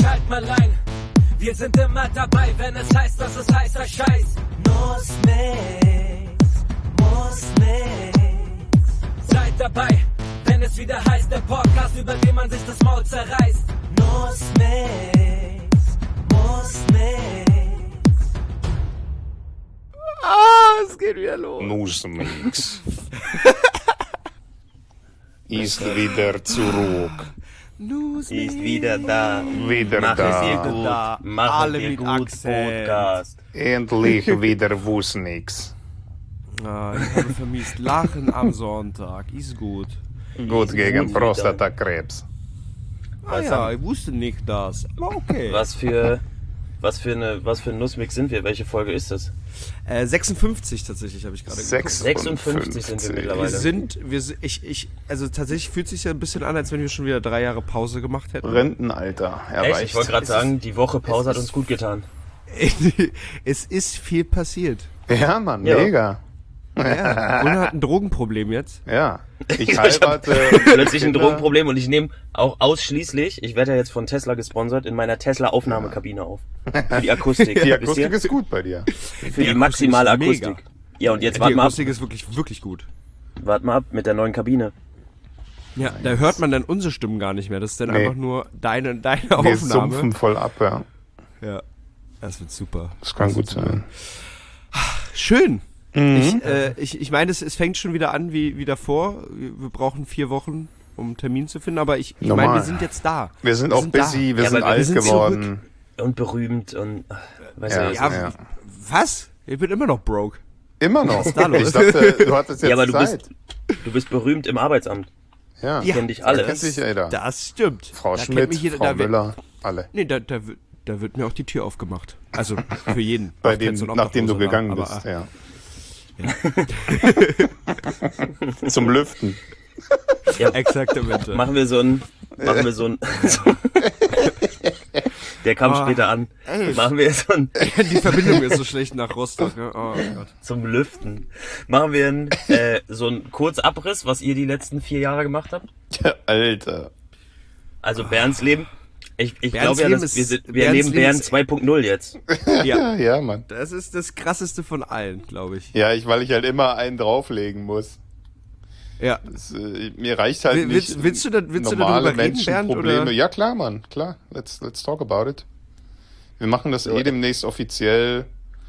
Schalt mal rein, wir sind immer dabei, wenn es heißt, dass es heißer Scheiß. Muss nix. Seid dabei, wenn es wieder heißt, der Podcast, über den man sich das Maul zerreißt. Muss nix. Es geht wieder los. Nussmix. Ist wieder zurück. Ist wieder da. Wieder Mach da. es ihr gut. Da. Machen Alle wir mit gut Akzent. Podcast. Endlich wieder Wussnix. Ich habe vermisst. Lachen am Sonntag. Ist gut. Gut gegen gut Prostatakrebs. Ich wusste nicht das. Aber okay. Was für ein Nussmix sind wir? Welche Folge ist das? 56 tatsächlich habe ich gerade geguckt. 56 sind wir mittlerweile. Also tatsächlich fühlt sich ja ein bisschen an, als wenn wir schon wieder 3 Jahre Pause gemacht hätten. Rentenalter Echt? erreicht. Ich wollte gerade sagen, die Woche Pause hat uns gut getan. Es ist viel passiert. Ja, Mann, Ja. mega. Ja, Gunnar hat ein Drogenproblem jetzt. Ja. Ich Ich habe heirate. plötzlich ein Drogenproblem und ich nehme auch ausschließlich, ich werde ja jetzt von Tesla gesponsert, in meiner Tesla-Aufnahmekabine auf. Für die Akustik. Die wisst Akustik ihr? ist gut bei dir. Für die maximale ist mega. Akustik. Ja, und jetzt Die wart mal ab. Akustik ist wirklich, wirklich gut. Wart mal ab mit der neuen Kabine. Ja, da hört man dann unsere Stimmen gar nicht mehr. Das ist dann Nee. einfach nur deine Wir Aufnahme. sumpfen voll ab, ja. Ja, das wird super. Das kann gut sein. Schön. Ich meine, es fängt schon wieder an wie davor. Wir brauchen 4 Wochen, um einen Termin zu finden, aber ich meine, Normal. wir sind jetzt da. Wir sind auch busy, wir Ja, sind aber wir alt sind geworden. Und berühmt und, weißt Ja. du, Ja, Ja. was? Ich bin immer noch broke. Immer noch. da los? Ich dachte, du hattest jetzt ja, aber du Zeit. bist berühmt im Arbeitsamt. Ja, Ja. Kennt dich da alle. kennt sich jeder. Das stimmt. Frau Da kennt Schmidt, mich jeder- Frau da wird- Müller, alle. Nee, da wird mir auch die Tür aufgemacht. Also für jeden. Bei Auch dem, Fans und nachdem du Obdachlose, gegangen aber, bist, ja. Zum Lüften. Ja, Exaktamente. machen wir so ein, der kam später an. Machen wir so ein, Die Verbindung ist so schlecht nach Rostock. Ne? Oh Gott. zum Lüften. Machen wir so einen Kurzabriss, was ihr die letzten 4 Jahre gemacht habt. Alter. Also Bernds Leben. Ich Bernds glaube ja, Leben dass ist- wir Bernds erleben Bern Leben ist- 2.0 jetzt. Ja, Ja, Mann. das ist das krasseste von allen, glaube ich. Ja, weil ich halt immer einen drauflegen muss. Ja. Das, mir reicht halt nicht. Willst du normale darüber reden, Bernd? Menschenprobleme. Oder? Ja, klar, Mann, klar. Let's talk about it. Wir machen das demnächst offiziell.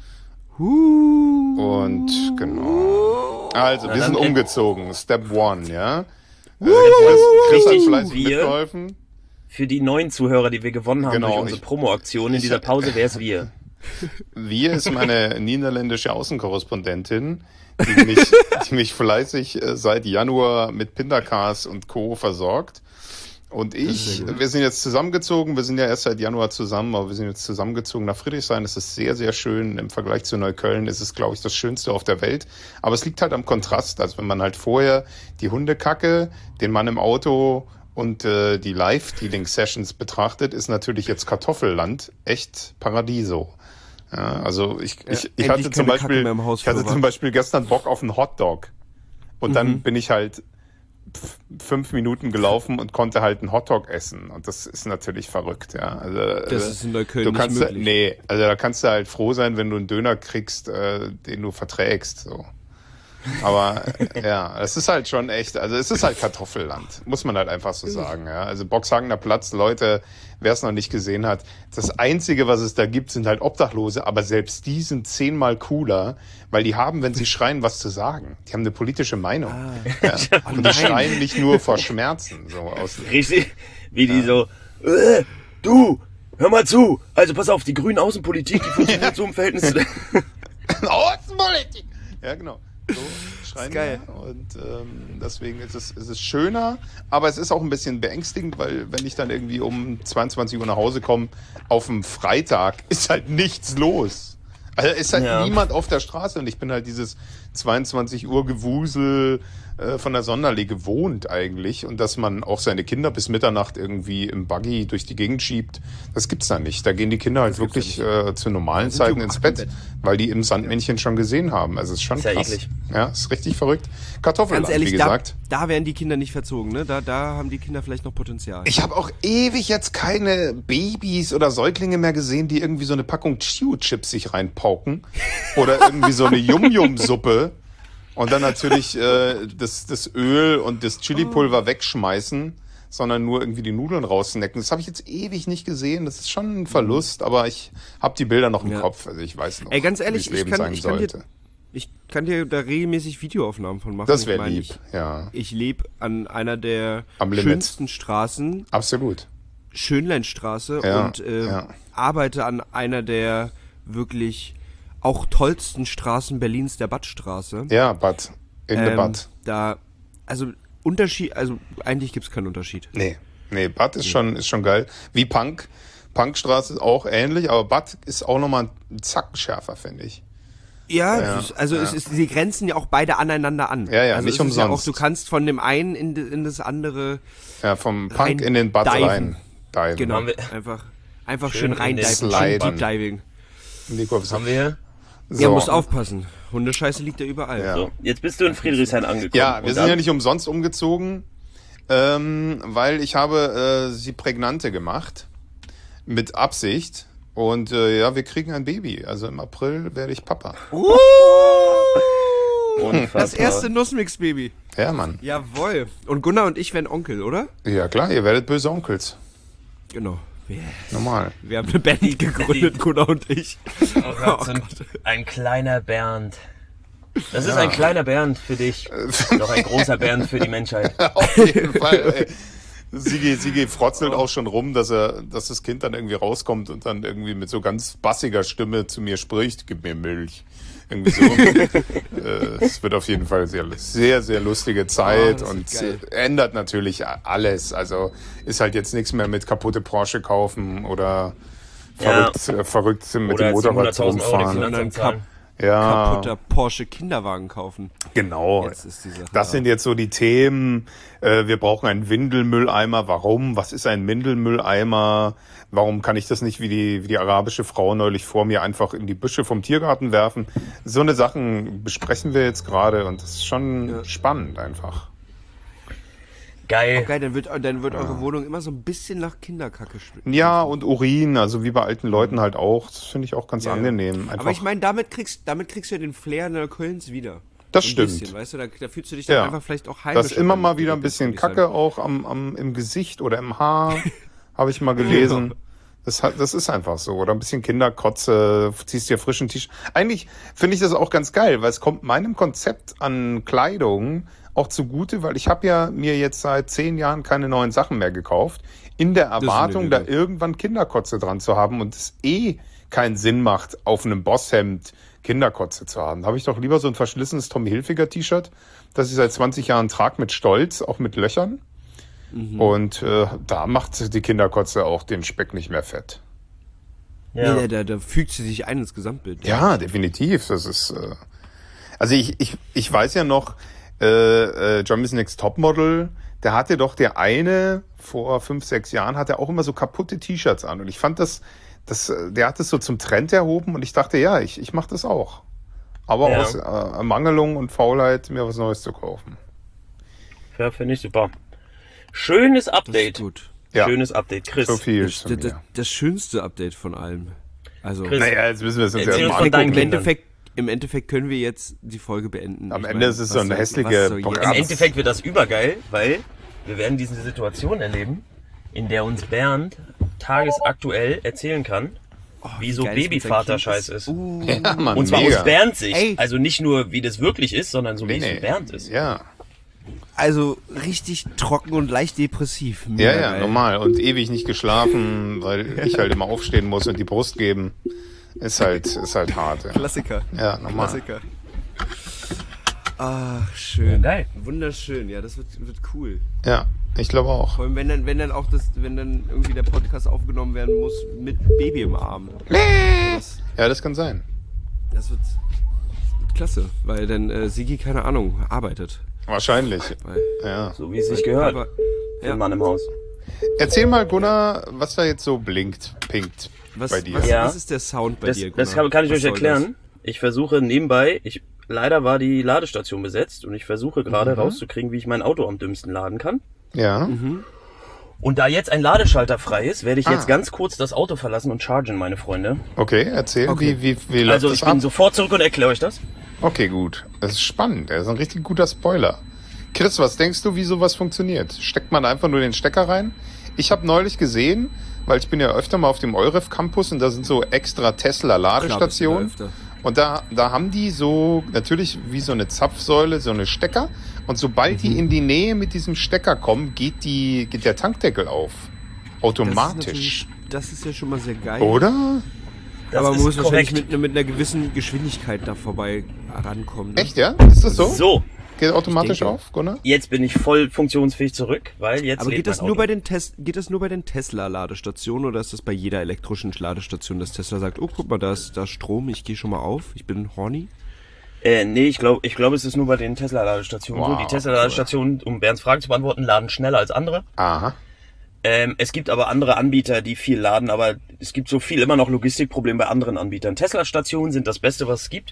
Und genau. Also, wir sind dann- umgezogen. Step 1, ja. Richtig, fleißig wir- mitgeholfen. Für die neuen Zuhörer, die wir gewonnen haben Genau, durch unsere ich- Promo-Aktion in dieser Pause, wer ist wir? Wir ist meine niederländische Außenkorrespondentin, die mich fleißig seit Januar mit Pindercast und Co. versorgt. Und wir sind jetzt zusammengezogen, wir sind ja erst seit Januar zusammen, aber wir sind jetzt zusammengezogen nach Friedrichshain. Das ist sehr, sehr schön. Im Vergleich zu Neukölln ist es, glaube ich, das Schönste auf der Welt. Aber es liegt halt am Kontrast. Also wenn man halt vorher die Hundekacke, den Mann im Auto und die Live-Dealing-Sessions betrachtet, ist natürlich jetzt Kartoffelland echt Paradieso. Ja, also ich endlich hatte zum keine Kacke Beispiel, mehr im Haus ich hatte vorwärts. zum Beispiel gestern Bock auf einen Hotdog. Und dann bin ich halt 5 Minuten gelaufen und konnte halt einen Hotdog essen. Und das ist natürlich verrückt, ja. Also, Das ist in Neukölln du nicht kannst möglich. Nee, also da kannst du halt froh sein, wenn du einen Döner kriegst, den du verträgst, so. Aber ja, es ist halt schon echt, also es ist halt Kartoffelland, muss man halt einfach so sagen, ja. Also Boxhagener Platz, Leute, wer es noch nicht gesehen hat, das Einzige, was es da gibt, sind halt Obdachlose, aber selbst die sind 10-mal cooler, weil die haben, wenn sie schreien, was zu sagen. Die haben eine politische Meinung. Ja. Und die schreien nicht nur vor Schmerzen, so aus. Richtig, wie die so, du, hör mal zu, also pass auf, die grüne Außenpolitik, die funktioniert so im Verhältnis zu Außenpolitik! Ja, genau. So schreien geil. wir. Und deswegen ist es schöner, aber es ist auch ein bisschen beängstigend, weil wenn ich dann irgendwie um 22 Uhr nach Hause komme, auf dem Freitag ist halt nichts los. Also ist halt Ja. niemand auf der Straße und ich bin halt dieses 22 Uhr Gewusel von der Sonderlege wohnt eigentlich und dass man auch seine Kinder bis Mitternacht irgendwie im Buggy durch die Gegend schiebt, das gibt's da nicht. Da gehen die Kinder halt wirklich zu normalen Zeiten ins Bett, weil die im Sandmännchen schon gesehen haben. Also es ist schon Ist ja krass. eklig. Ja, ist richtig verrückt. Kartoffelland, Ganz ehrlich, wie gesagt. da werden die Kinder nicht verzogen, ne? Da haben die Kinder vielleicht noch Potenzial. Ich habe auch ewig jetzt keine Babys oder Säuglinge mehr gesehen, die irgendwie so eine Packung Chio-Chips sich reinpauken oder irgendwie so eine Yum-Yum-Suppe und dann natürlich das Öl und das Chili-Pulver wegschmeißen, sondern nur irgendwie die Nudeln raussnacken. Das habe ich jetzt ewig nicht gesehen. Das ist schon ein Verlust, aber ich habe die Bilder noch im Kopf. Also ich weiß noch, Ey, ganz ehrlich, wie das Leben sein sollte. Ich kann dir da regelmäßig Videoaufnahmen von machen. Das wäre Ich meine, lieb, ja. Ich lebe an einer der Am Limit. schönsten Straßen, Absolut. Schönleinstraße, Ja, und ja. arbeite an einer der wirklich auch tollsten Straßen Berlins, der Badstraße. Ja, Bad. In the Bad. Da, also eigentlich gibt's keinen Unterschied. Nee, Bad ist schon geil. Wie Punkstraße ist auch ähnlich, aber Bad ist auch nochmal ein Zacken schärfer, finde ich. Ja, sie grenzen ja auch beide aneinander an. Ja, also nicht es ist ja umsonst. auch, du kannst von dem einen in das andere. Ja, vom Punk rein in den Bad diven. rein. Diven. Genau, Haben wir- einfach Schön schön in rein den diven, schön Sliden. Deep Diving. Nico, was Haben wir? so. Ja, musst aufpassen. Hundescheiße liegt ja überall. Ja. So, jetzt bist du in Friedrichshain angekommen. Ja, wir Und sind dann- ja nicht umsonst umgezogen, weil ich habe sie prägnante gemacht. Mit Absicht. Und wir kriegen ein Baby. Also im April werde ich Papa. Unfassbar. Das erste Nussmix-Baby. Ja, Mann. Jawohl. Und Gunnar und ich werden Onkel, oder? Ja, klar, ihr werdet böse Onkels. Genau. Normal. Wir haben eine Band gegründet, Gunnar und ich. Oh Gott, so ein kleiner Bernd. Das ist ein kleiner Bernd für dich. Doch ein großer Bernd für die Menschheit. Auf jeden Fall, ey. Sigi frotzelt auch schon rum, dass das Kind dann irgendwie rauskommt und dann irgendwie mit so ganz bassiger Stimme zu mir spricht, gib mir Milch. Irgendwie so. Es wird auf jeden Fall sehr, sehr lustige Zeit das und wird geil. ändert natürlich alles. Also ist halt jetzt nichts mehr mit kaputte Porsche kaufen oder verrückt mit Oder dem Motorrad 700.000 Euro die rumfahren. Finanzamt zahlen. Ja, Kaputter Porsche Kinderwagen kaufen. genau. Jetzt ist die Sache Das da. sind jetzt so die Themen. Wir brauchen einen Windelmülleimer. Warum? Was ist ein Windelmülleimer? Warum kann ich das nicht wie die arabische Frau neulich vor mir einfach in die Büsche vom Tiergarten werfen? So eine Sachen besprechen wir jetzt gerade und das ist schon spannend einfach. Geil. Geil, dann wird eure Wohnung immer so ein bisschen nach Kinderkacke schmecken. Ja, und Urin, also wie bei alten Leuten halt auch. Das finde ich auch ganz Ja. angenehm. Einfach, Aber ich meine, damit kriegst du ja den Flair in der Kölns wieder. Das Ein stimmt. Bisschen, weißt du, da fühlst du dich dann Ja. einfach vielleicht auch heimisch. dass immer mal wieder ein bisschen Kacke auch im Gesicht oder im Haar, habe ich mal gelesen. Das ist einfach so. Oder ein bisschen Kinderkotze, ziehst dir frischen T-Shirt. Eigentlich finde ich das auch ganz geil, weil es kommt meinem Konzept an Kleidung auch zugute, weil ich habe ja mir jetzt seit 10 Jahren keine neuen Sachen mehr gekauft, in der Erwartung, eine da Lüge. irgendwann Kinderkotze dran zu haben und es keinen Sinn macht, auf einem Bosshemd Kinderkotze zu haben. Da habe ich doch lieber so ein verschlissenes Tommy Hilfiger T-Shirt, das ich seit 20 Jahren trage, mit Stolz, auch mit Löchern. Und da macht die Kinderkotze auch den Speck nicht mehr fett. Ja. Nee, da fügt sie sich ein ins Gesamtbild. Ja, definitiv. Das ist. Also ich weiß ja noch, Germany's Next Topmodel, der hatte doch der eine vor 5, 6 Jahren, hat er auch immer so kaputte T-Shirts an. Und ich fand der hat es so zum Trend erhoben und ich dachte, ja, ich mache das auch. Aber Ja. aus Ermangelung und Faulheit, mir was Neues zu kaufen. Ja, finde ich super. Schönes Das ist Update. gut. Ja. Schönes Update. Chris, So viel Das, zu mir. das schönste Update von allem. Also Chris, Naja, jetzt müssen wir es uns Erzähl uns erstmal von deinen angucken. Kindern. im Endeffekt können wir jetzt die Folge beenden. Am Ich Ende meine, ist es was so eine soll- hässliche was soll Programm. im Endeffekt wird das übergeil, weil wir werden diese Situation erleben, in der uns Bernd tagesaktuell erzählen kann, wie so geil es mit seinem Babyvater-Scheiß Kind ist. Ja, Mann, Und zwar mega. aus Bernds Sicht. Ey. Also nicht nur, wie das wirklich ist, sondern so, wie es für Bernd ist. Ja. Also richtig trocken und leicht depressiv. Ja, Mega ja, geil. normal. Und ewig nicht geschlafen, weil ich halt immer aufstehen muss und die Brust geben. Ist halt hart. Ja, Klassiker. ja normal. Klassiker. Ach, schön. Ja, geil. Wunderschön. Ja, das wird cool. Ja, ich glaube auch. Vor allem, wenn dann irgendwie der Podcast aufgenommen werden muss mit Baby im Arm. Ja, das kann sein. Das wird klasse, weil dann Sigi, keine Ahnung, arbeitet. Wahrscheinlich. Ja. So wie es sich gehört. Aber, Für einen Mann im Haus. Erzähl mal, Gunnar, was da jetzt so pinkt was, bei dir. was ist der Sound bei dir, Gunnar? Das kann ich Was euch soll erklären. Ich versuche nebenbei, leider war die Ladestation besetzt und ich versuche gerade rauszukriegen, wie ich mein Auto am dümmsten laden kann. Ja. Und da jetzt ein Ladeschalter frei ist, werde ich jetzt ganz kurz das Auto verlassen und chargen, meine Freunde. Okay, erzähl, Okay. wie läuft Also das ich bin ab? sofort zurück und erkläre euch das. Okay, gut. Das ist spannend. Das ist ein richtig guter Spoiler. Chris, was denkst du, wie sowas funktioniert? Steckt man einfach nur den Stecker rein? Ich habe neulich gesehen, weil ich bin ja öfter mal auf dem EUREF Campus und da sind so extra Tesla-Ladestationen. Und da haben die so, natürlich wie so eine Zapfsäule, so eine Stecker. Und sobald die in die Nähe mit diesem Stecker kommen, geht der Tankdeckel auf. Automatisch. Das ist ja schon mal sehr geil. Oder? Das Aber man ist muss wahrscheinlich korrekt. mit einer gewissen Geschwindigkeit da vorbei rankommen. Ne? Echt, ja? Ist das so? So, Geht automatisch Ich denke. auf, Gunnar? jetzt bin ich voll funktionsfähig zurück, weil jetzt Aber lädt geht das mein nur Auto. geht das nur bei den Tesla-Ladestationen oder ist das bei jeder elektrischen Ladestation, dass Tesla sagt, oh, guck mal, da ist Strom, ich gehe schon mal auf, ich bin horny? Nee, ich glaube, es ist nur bei den Tesla-Ladestationen so. Wow, Die Tesla-Ladestationen, um Bernds Frage zu beantworten, laden schneller als andere. Aha. Es gibt aber andere Anbieter, die viel laden, aber es gibt so viel immer noch Logistikprobleme bei anderen Anbietern. Tesla-Stationen sind das Beste, was es gibt.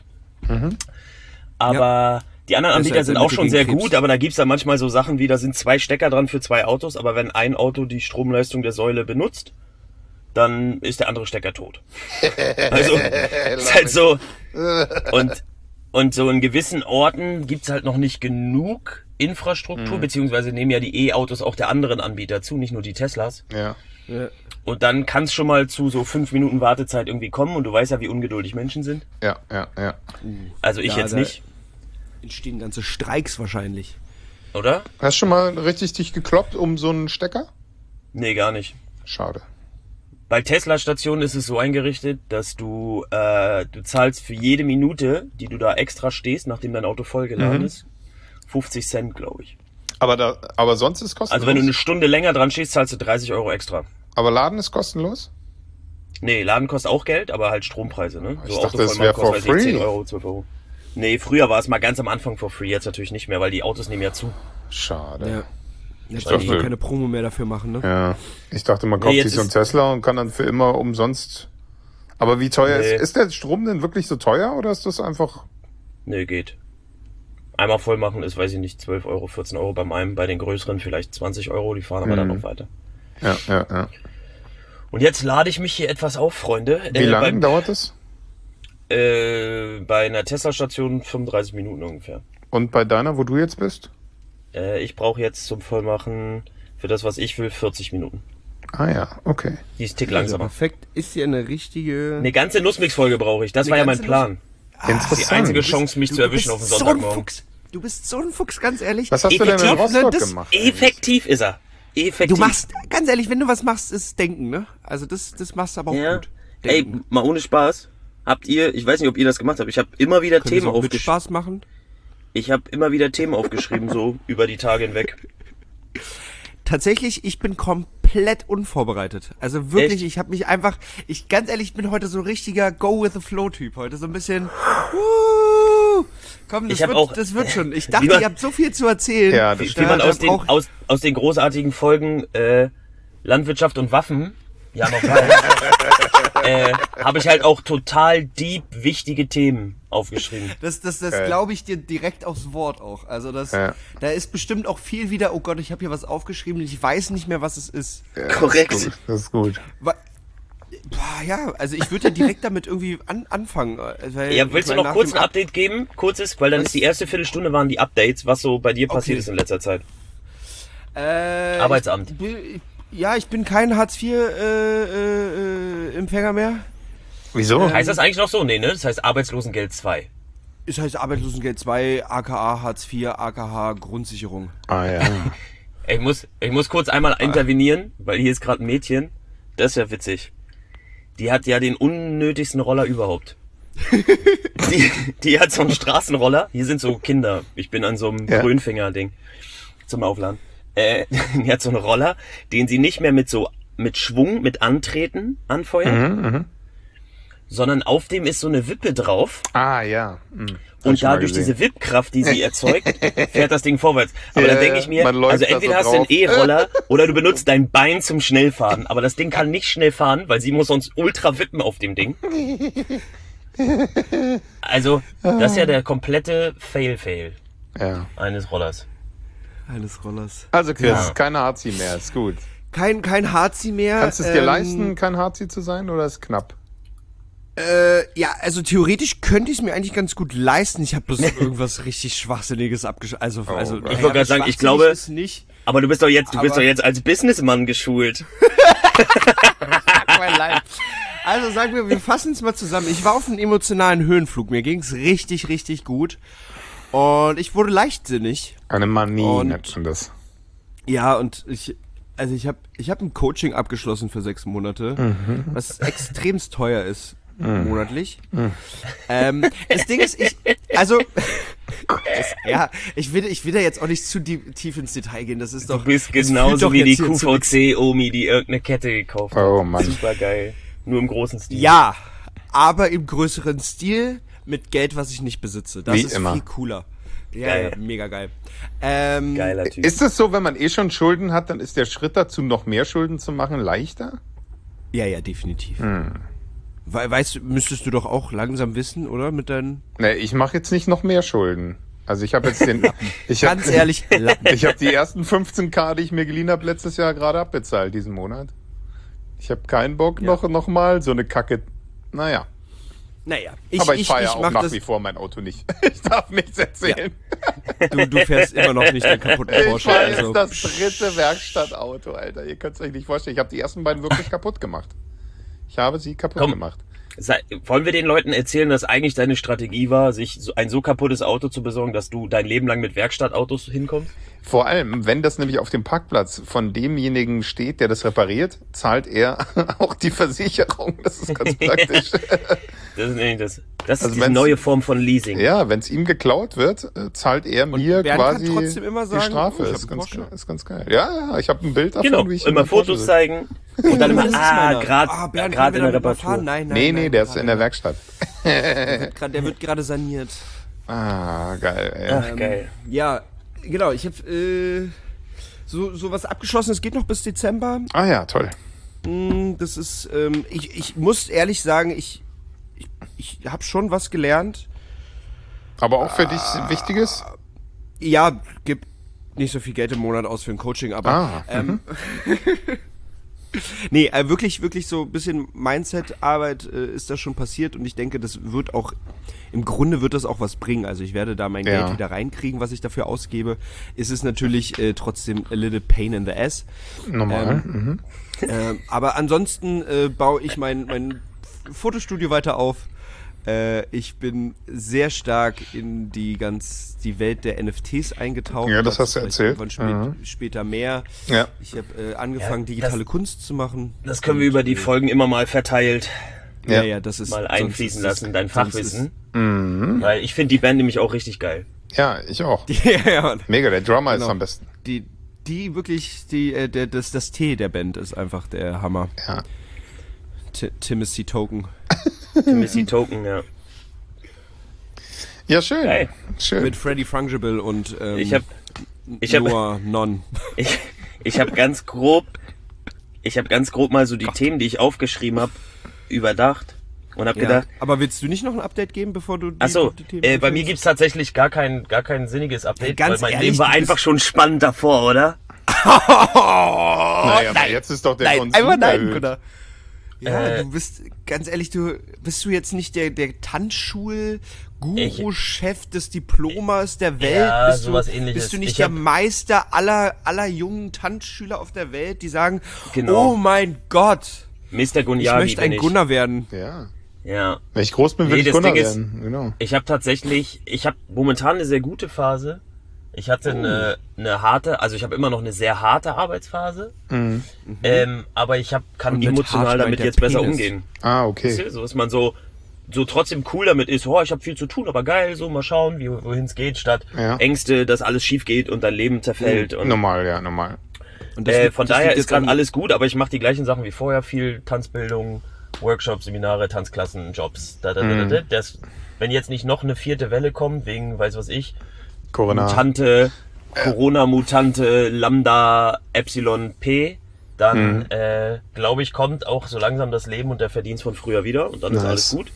Aber die anderen Besser Anbieter als sind der auch Mittel schon gegen sehr Krebs. gut, aber da gibt's dann manchmal so Sachen wie, da sind 2 Stecker dran für 2 Autos, aber wenn ein Auto die Stromleistung der Säule benutzt, dann ist der andere Stecker tot. Also, ist halt so. Und so in gewissen Orten gibt's halt noch nicht genug Infrastruktur, beziehungsweise nehmen ja die E-Autos auch der anderen Anbieter zu, nicht nur die Teslas. Ja. Ja. Und dann kann es schon mal zu so 5 Minuten Wartezeit irgendwie kommen und du weißt ja, wie ungeduldig Menschen sind. Ja. Also ich Ja, jetzt da- nicht, Entstehen ganze Streiks wahrscheinlich. oder? Hast du schon mal richtig dich gekloppt um so einen Stecker? Nee, gar nicht. Schade. Bei Tesla-Stationen ist es so eingerichtet, dass du zahlst für jede Minute, die du da extra stehst, nachdem dein Auto vollgeladen ist, 50 Cent, glaube ich. Aber sonst ist es kostenlos? Also wenn du eine Stunde länger dran stehst, zahlst du 30 Euro extra. Aber Laden ist kostenlos? Nee, Laden kostet auch Geld, aber halt Strompreise, ne? Ich dachte, das wäre for kostet, weiß ich, free. 10 Euro, 12 Euro. Nee, früher war es mal ganz am Anfang for free, jetzt natürlich nicht mehr, weil die Autos nehmen ja zu. Schade. Ja. Jetzt dachte- darf man keine Promo mehr dafür machen, ne? Ja. Ich dachte, man kauft jetzt sich so einen ist- Tesla und kann dann für immer umsonst. Aber wie teuer Nee. ist der Strom denn wirklich so teuer oder ist das einfach? Nee, geht. Einmal voll machen ist, weiß ich nicht, 12 Euro, 14 Euro beim einen, bei den größeren vielleicht 20 Euro, die fahren aber dann noch weiter. Ja. Und jetzt lade ich mich hier etwas auf, Freunde. Wie lange dauert das? Bei einer Tesla-Station 35 Minuten ungefähr. Und bei deiner, wo du jetzt bist? Ich brauche jetzt zum Vollmachen für das, was ich will, 40 Minuten. Ah ja, okay. Die ist tick Also langsamer. perfekt ist ja eine richtige... Eine ganze Nussmix-Folge brauche ich. Das Eine war ja mein ganze Plan. Interessant. Die einzige Chance, mich zu erwischen auf den so ein Sonntagmorgen. Fuchs. Du bist so ein Fuchs, ganz ehrlich. Was hast du denn in Effektiv, Rostock das- gemacht? Effektiv ist er. Effektiv. Du machst, ganz ehrlich, wenn du was machst, ist Denken, ne? Also das machst du aber auch Ja. gut. Ey, Denken. mal ohne Spaß. Habt ihr, ich weiß nicht, ob ihr das gemacht habt, ich habe immer wieder Könnte es Themen auch mit aufgeschrieben. Spaß machen. Ich habe immer wieder Themen aufgeschrieben, so über die Tage hinweg. Tatsächlich, ich bin komplett unvorbereitet. Also wirklich, Echt? ich habe mich einfach, ganz ehrlich, ich bin heute so ein richtiger Go-with-the-Flow-Typ. Heute so ein bisschen, komm, Ich hab auch- das wird schon. Ich Wie dachte, man- ihr habt so viel zu erzählen. Ja, das Wie stimmt. man Da aus den großartigen Folgen Landwirtschaft und Waffen ja noch weiß, habe ich halt auch total deep wichtige Themen aufgeschrieben. Das glaube ich dir direkt aufs Wort auch. Also Ja. da ist bestimmt auch viel wieder, oh Gott, ich habe hier was aufgeschrieben und ich weiß nicht mehr, was es ist. Korrekt. Das ist gut. Ja, also ich würde ja direkt damit irgendwie anfangen. Weil, Ja, willst du ich meine, noch nach kurz dem ein Update geben? Kurzes, weil dann ist die erste Viertelstunde waren die Updates, was so bei dir passiert Okay. ist in letzter Zeit. Arbeitsamt. Ich bin kein Hartz-IV-Empfänger mehr. Wieso? Heißt das eigentlich noch so? Nee, ne? Das heißt Arbeitslosengeld 2. Es heißt Arbeitslosengeld 2, aka Hartz IV, aka Grundsicherung. Ah ja. Ich muss kurz einmal intervenieren, weil hier ist gerade ein Mädchen. Das ist ja witzig. Die hat ja den unnötigsten Roller überhaupt. die hat so einen Straßenroller. Hier sind so Kinder. Ich bin an so einem Ja. Grünfinger-Ding zum Aufladen. Die hat so einen Roller, den sie nicht mehr mit Schwung, mit Antreten anfeuert, sondern auf dem ist so eine Wippe drauf. Ah ja. Und und dadurch diese Wippkraft, die sie erzeugt, fährt das Ding vorwärts. Aber dann denke ich mir, also entweder hast du einen E-Roller oder du benutzt dein Bein zum Schnellfahren. Aber das Ding kann nicht schnell fahren, weil sie muss sonst ultra wippen auf dem Ding. Also, das ist ja der komplette Fail eines Rollers. Also Chris, keine Harzi mehr, ist gut. Kein Harzi mehr. Kannst du es dir leisten, kein Harzi zu sein, oder ist knapp? Ja, also theoretisch könnte ich es mir eigentlich ganz gut leisten. Ich habe bloß irgendwas richtig Schwachsinniges abgeschlossen. Also ich wollte gerade sagen, ich glaube, nicht. Aber du bist doch jetzt als Businessmann geschult. Also sagen wir fassen es mal zusammen. Ich war auf einem emotionalen Höhenflug. Mir ging es richtig, richtig gut. Und ich wurde leichtsinnig. Eine Manie nennt man das. Ja, und ich habe ein Coaching abgeschlossen für 6 Monate, was extremst teuer ist. Monatlich. Das Ding ist, ich will da jetzt auch nicht zu tief ins Detail gehen. Das ist doch. Du bist genauso wie die QVC-Omi, die irgendeine Kette gekauft hat. Oh Mann. Super geil. Nur im großen Stil. Ja, aber im größeren Stil mit Geld, was ich nicht besitze. Das ist immer. Viel cooler. Geil. Ja, mega geil. Geiler Typ. Ist es so, wenn man schon Schulden hat, dann ist der Schritt dazu, noch mehr Schulden zu machen, leichter? Ja, definitiv. Müsstest du doch auch langsam wissen, oder? Mit deinen. Nee, ich mache jetzt nicht noch mehr Schulden. Also ich habe jetzt Ganz ehrlich, ich habe die ersten 15.000, die ich mir geliehen habe, letztes Jahr gerade abbezahlt, diesen Monat. Ich habe keinen Bock noch mal so eine Kacke. Naja. Aber ich fahre ja auch nach wie vor mein Auto nicht. Ich darf nichts erzählen. Ja. Du fährst immer noch nicht den kaputten Porsche. Ich fahre jetzt das 3. Werkstattauto, Alter. Ihr könnt es euch nicht vorstellen. Ich habe die ersten beiden wirklich kaputt gemacht. Ich habe sie kaputt gemacht. Wollen wir den Leuten erzählen, dass eigentlich deine Strategie war, sich ein so kaputtes Auto zu besorgen, dass du dein Leben lang mit Werkstattautos hinkommst? Vor allem, wenn das nämlich auf dem Parkplatz von demjenigen steht, der das repariert, zahlt er auch die Versicherung. Das ist ganz praktisch. Das ist die neue Form von Leasing. Ja, wenn es ihm geklaut wird, zahlt er mir quasi trotzdem immer sagen, die Strafe. Ist ganz geil. Ja, ich habe ein Bild davon, genau, wie ich immer Fotos zeigen und dann immer, gerade in der Reparatur. Nein, der ist in der Werkstatt. Der wird gerade saniert. Geil. Ey. Ach, geil. Ja, genau, ich habe so was abgeschlossen, es geht noch bis Dezember. Ja, toll. Das ist, ich muss ehrlich sagen, ich habe schon was gelernt. Aber auch für dich Wichtiges? Ja, gibt nicht so viel Geld im Monat aus für ein Coaching, aber nee, wirklich so ein bisschen Mindset-Arbeit ist da schon passiert und ich denke, im Grunde wird das auch was bringen. Also ich werde da mein Geld wieder reinkriegen, was ich dafür ausgebe. Es ist natürlich trotzdem a little pain in the ass. Normal. Aber ansonsten baue ich mein Fotostudio weiter auf. Ich bin sehr stark in die Welt der NFTs eingetaucht. Ja, das hast du erzählt. Später mehr. Ja. Ich habe angefangen, digitale Kunst zu machen. Das können wir über die Folgen immer mal verteilt das ist mal einfließen lassen, dein Fachwissen. Weil ich finde die Band nämlich auch richtig geil. Ja, ich auch. Ja. Mega, der Drummer ist am besten. Die wirklich, das T der Band ist einfach der Hammer. Ja. Timothy Token. Timothy Token, ja. Ja, schön. Geil. Schön. Mit Freddy Fungible und Noah Non. Ich habe ganz grob mal so die Themen, die ich aufgeschrieben habe, überdacht und habe gedacht. Aber willst du nicht noch ein Update geben, bevor du die Themen bei mir gibt's tatsächlich gar kein sinniges Update, ganz weil mein ehrlich, Leben war einfach schon spannend davor, oder? Naja, aber jetzt ist doch der Konsum einfach nein, erhöht. oder? Ja, du bist, ganz ehrlich, bist du jetzt nicht der Tanzschul-Guru-Chef des Diplomas der Welt? Ja, sowas Ähnliches. Bist du nicht der Meister aller jungen Tanzschüler auf der Welt, die sagen, genau. Oh mein Gott, Mr. Gunjabi, ich möchte ein Gunnar werden. Ja. Wenn ich groß bin, will ich Gunnar werden. Genau. Ich habe momentan eine sehr gute Phase. Ich hatte eine harte, also ich habe immer noch eine sehr harte Arbeitsphase, aber ich kann emotional damit jetzt besser umgehen. Okay. So ist man so trotzdem cool damit ist, ich habe viel zu tun, aber geil, so mal schauen, wohin es geht, statt Ängste, dass alles schief geht und dein Leben zerfällt. Und normal. Und von daher ist gerade alles gut, aber ich mache die gleichen Sachen wie vorher, viel Tanzbildung, Workshops, Seminare, Tanzklassen, Jobs. Wenn jetzt nicht noch eine 4. Welle kommt, wegen, weiß was ich, Corona-Mutante, Lambda, Epsilon, P, dann, glaube ich, kommt auch so langsam das Leben und der Verdienst von früher wieder und dann ist alles gut.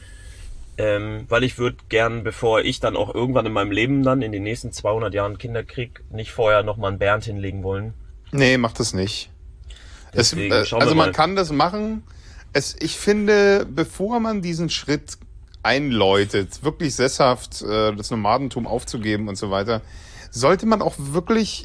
Weil ich würde gern, bevor ich dann auch irgendwann in meinem Leben dann in den nächsten 200 Jahren Kinder krieg, nicht vorher nochmal einen Bernd hinlegen wollen. Nee, mach das nicht. Deswegen, also man kann das machen. Ich finde, bevor man diesen Schritt einläutet, wirklich sesshaft das Nomadentum aufzugeben und so weiter, sollte man auch wirklich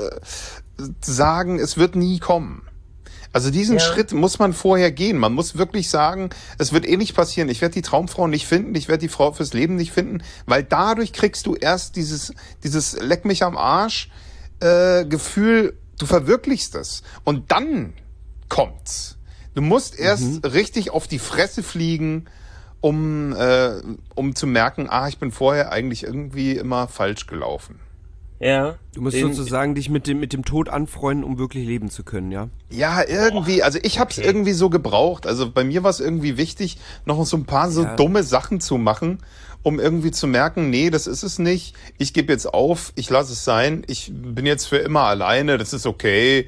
sagen, es wird nie kommen. Also diesen Schritt muss man vorher gehen. Man muss wirklich sagen, es wird eh nicht passieren. Ich werde die Traumfrau nicht finden, ich werde die Frau fürs Leben nicht finden, weil dadurch kriegst du erst dieses Leck mich am Arsch Gefühl, du verwirklichst es. Und dann kommt's. Du musst erst richtig auf die Fresse fliegen, um zu merken, ich bin vorher eigentlich irgendwie immer falsch gelaufen. Ja. Du musst sozusagen dich mit dem Tod anfreunden, um wirklich leben zu können, ja? Ja, irgendwie. Also ich hab's irgendwie so gebraucht. Also bei mir war es irgendwie wichtig, noch so ein paar dumme Sachen zu machen, um irgendwie zu merken, nee, das ist es nicht. Ich gebe jetzt auf, ich lasse es sein. Ich bin jetzt für immer alleine, das ist okay.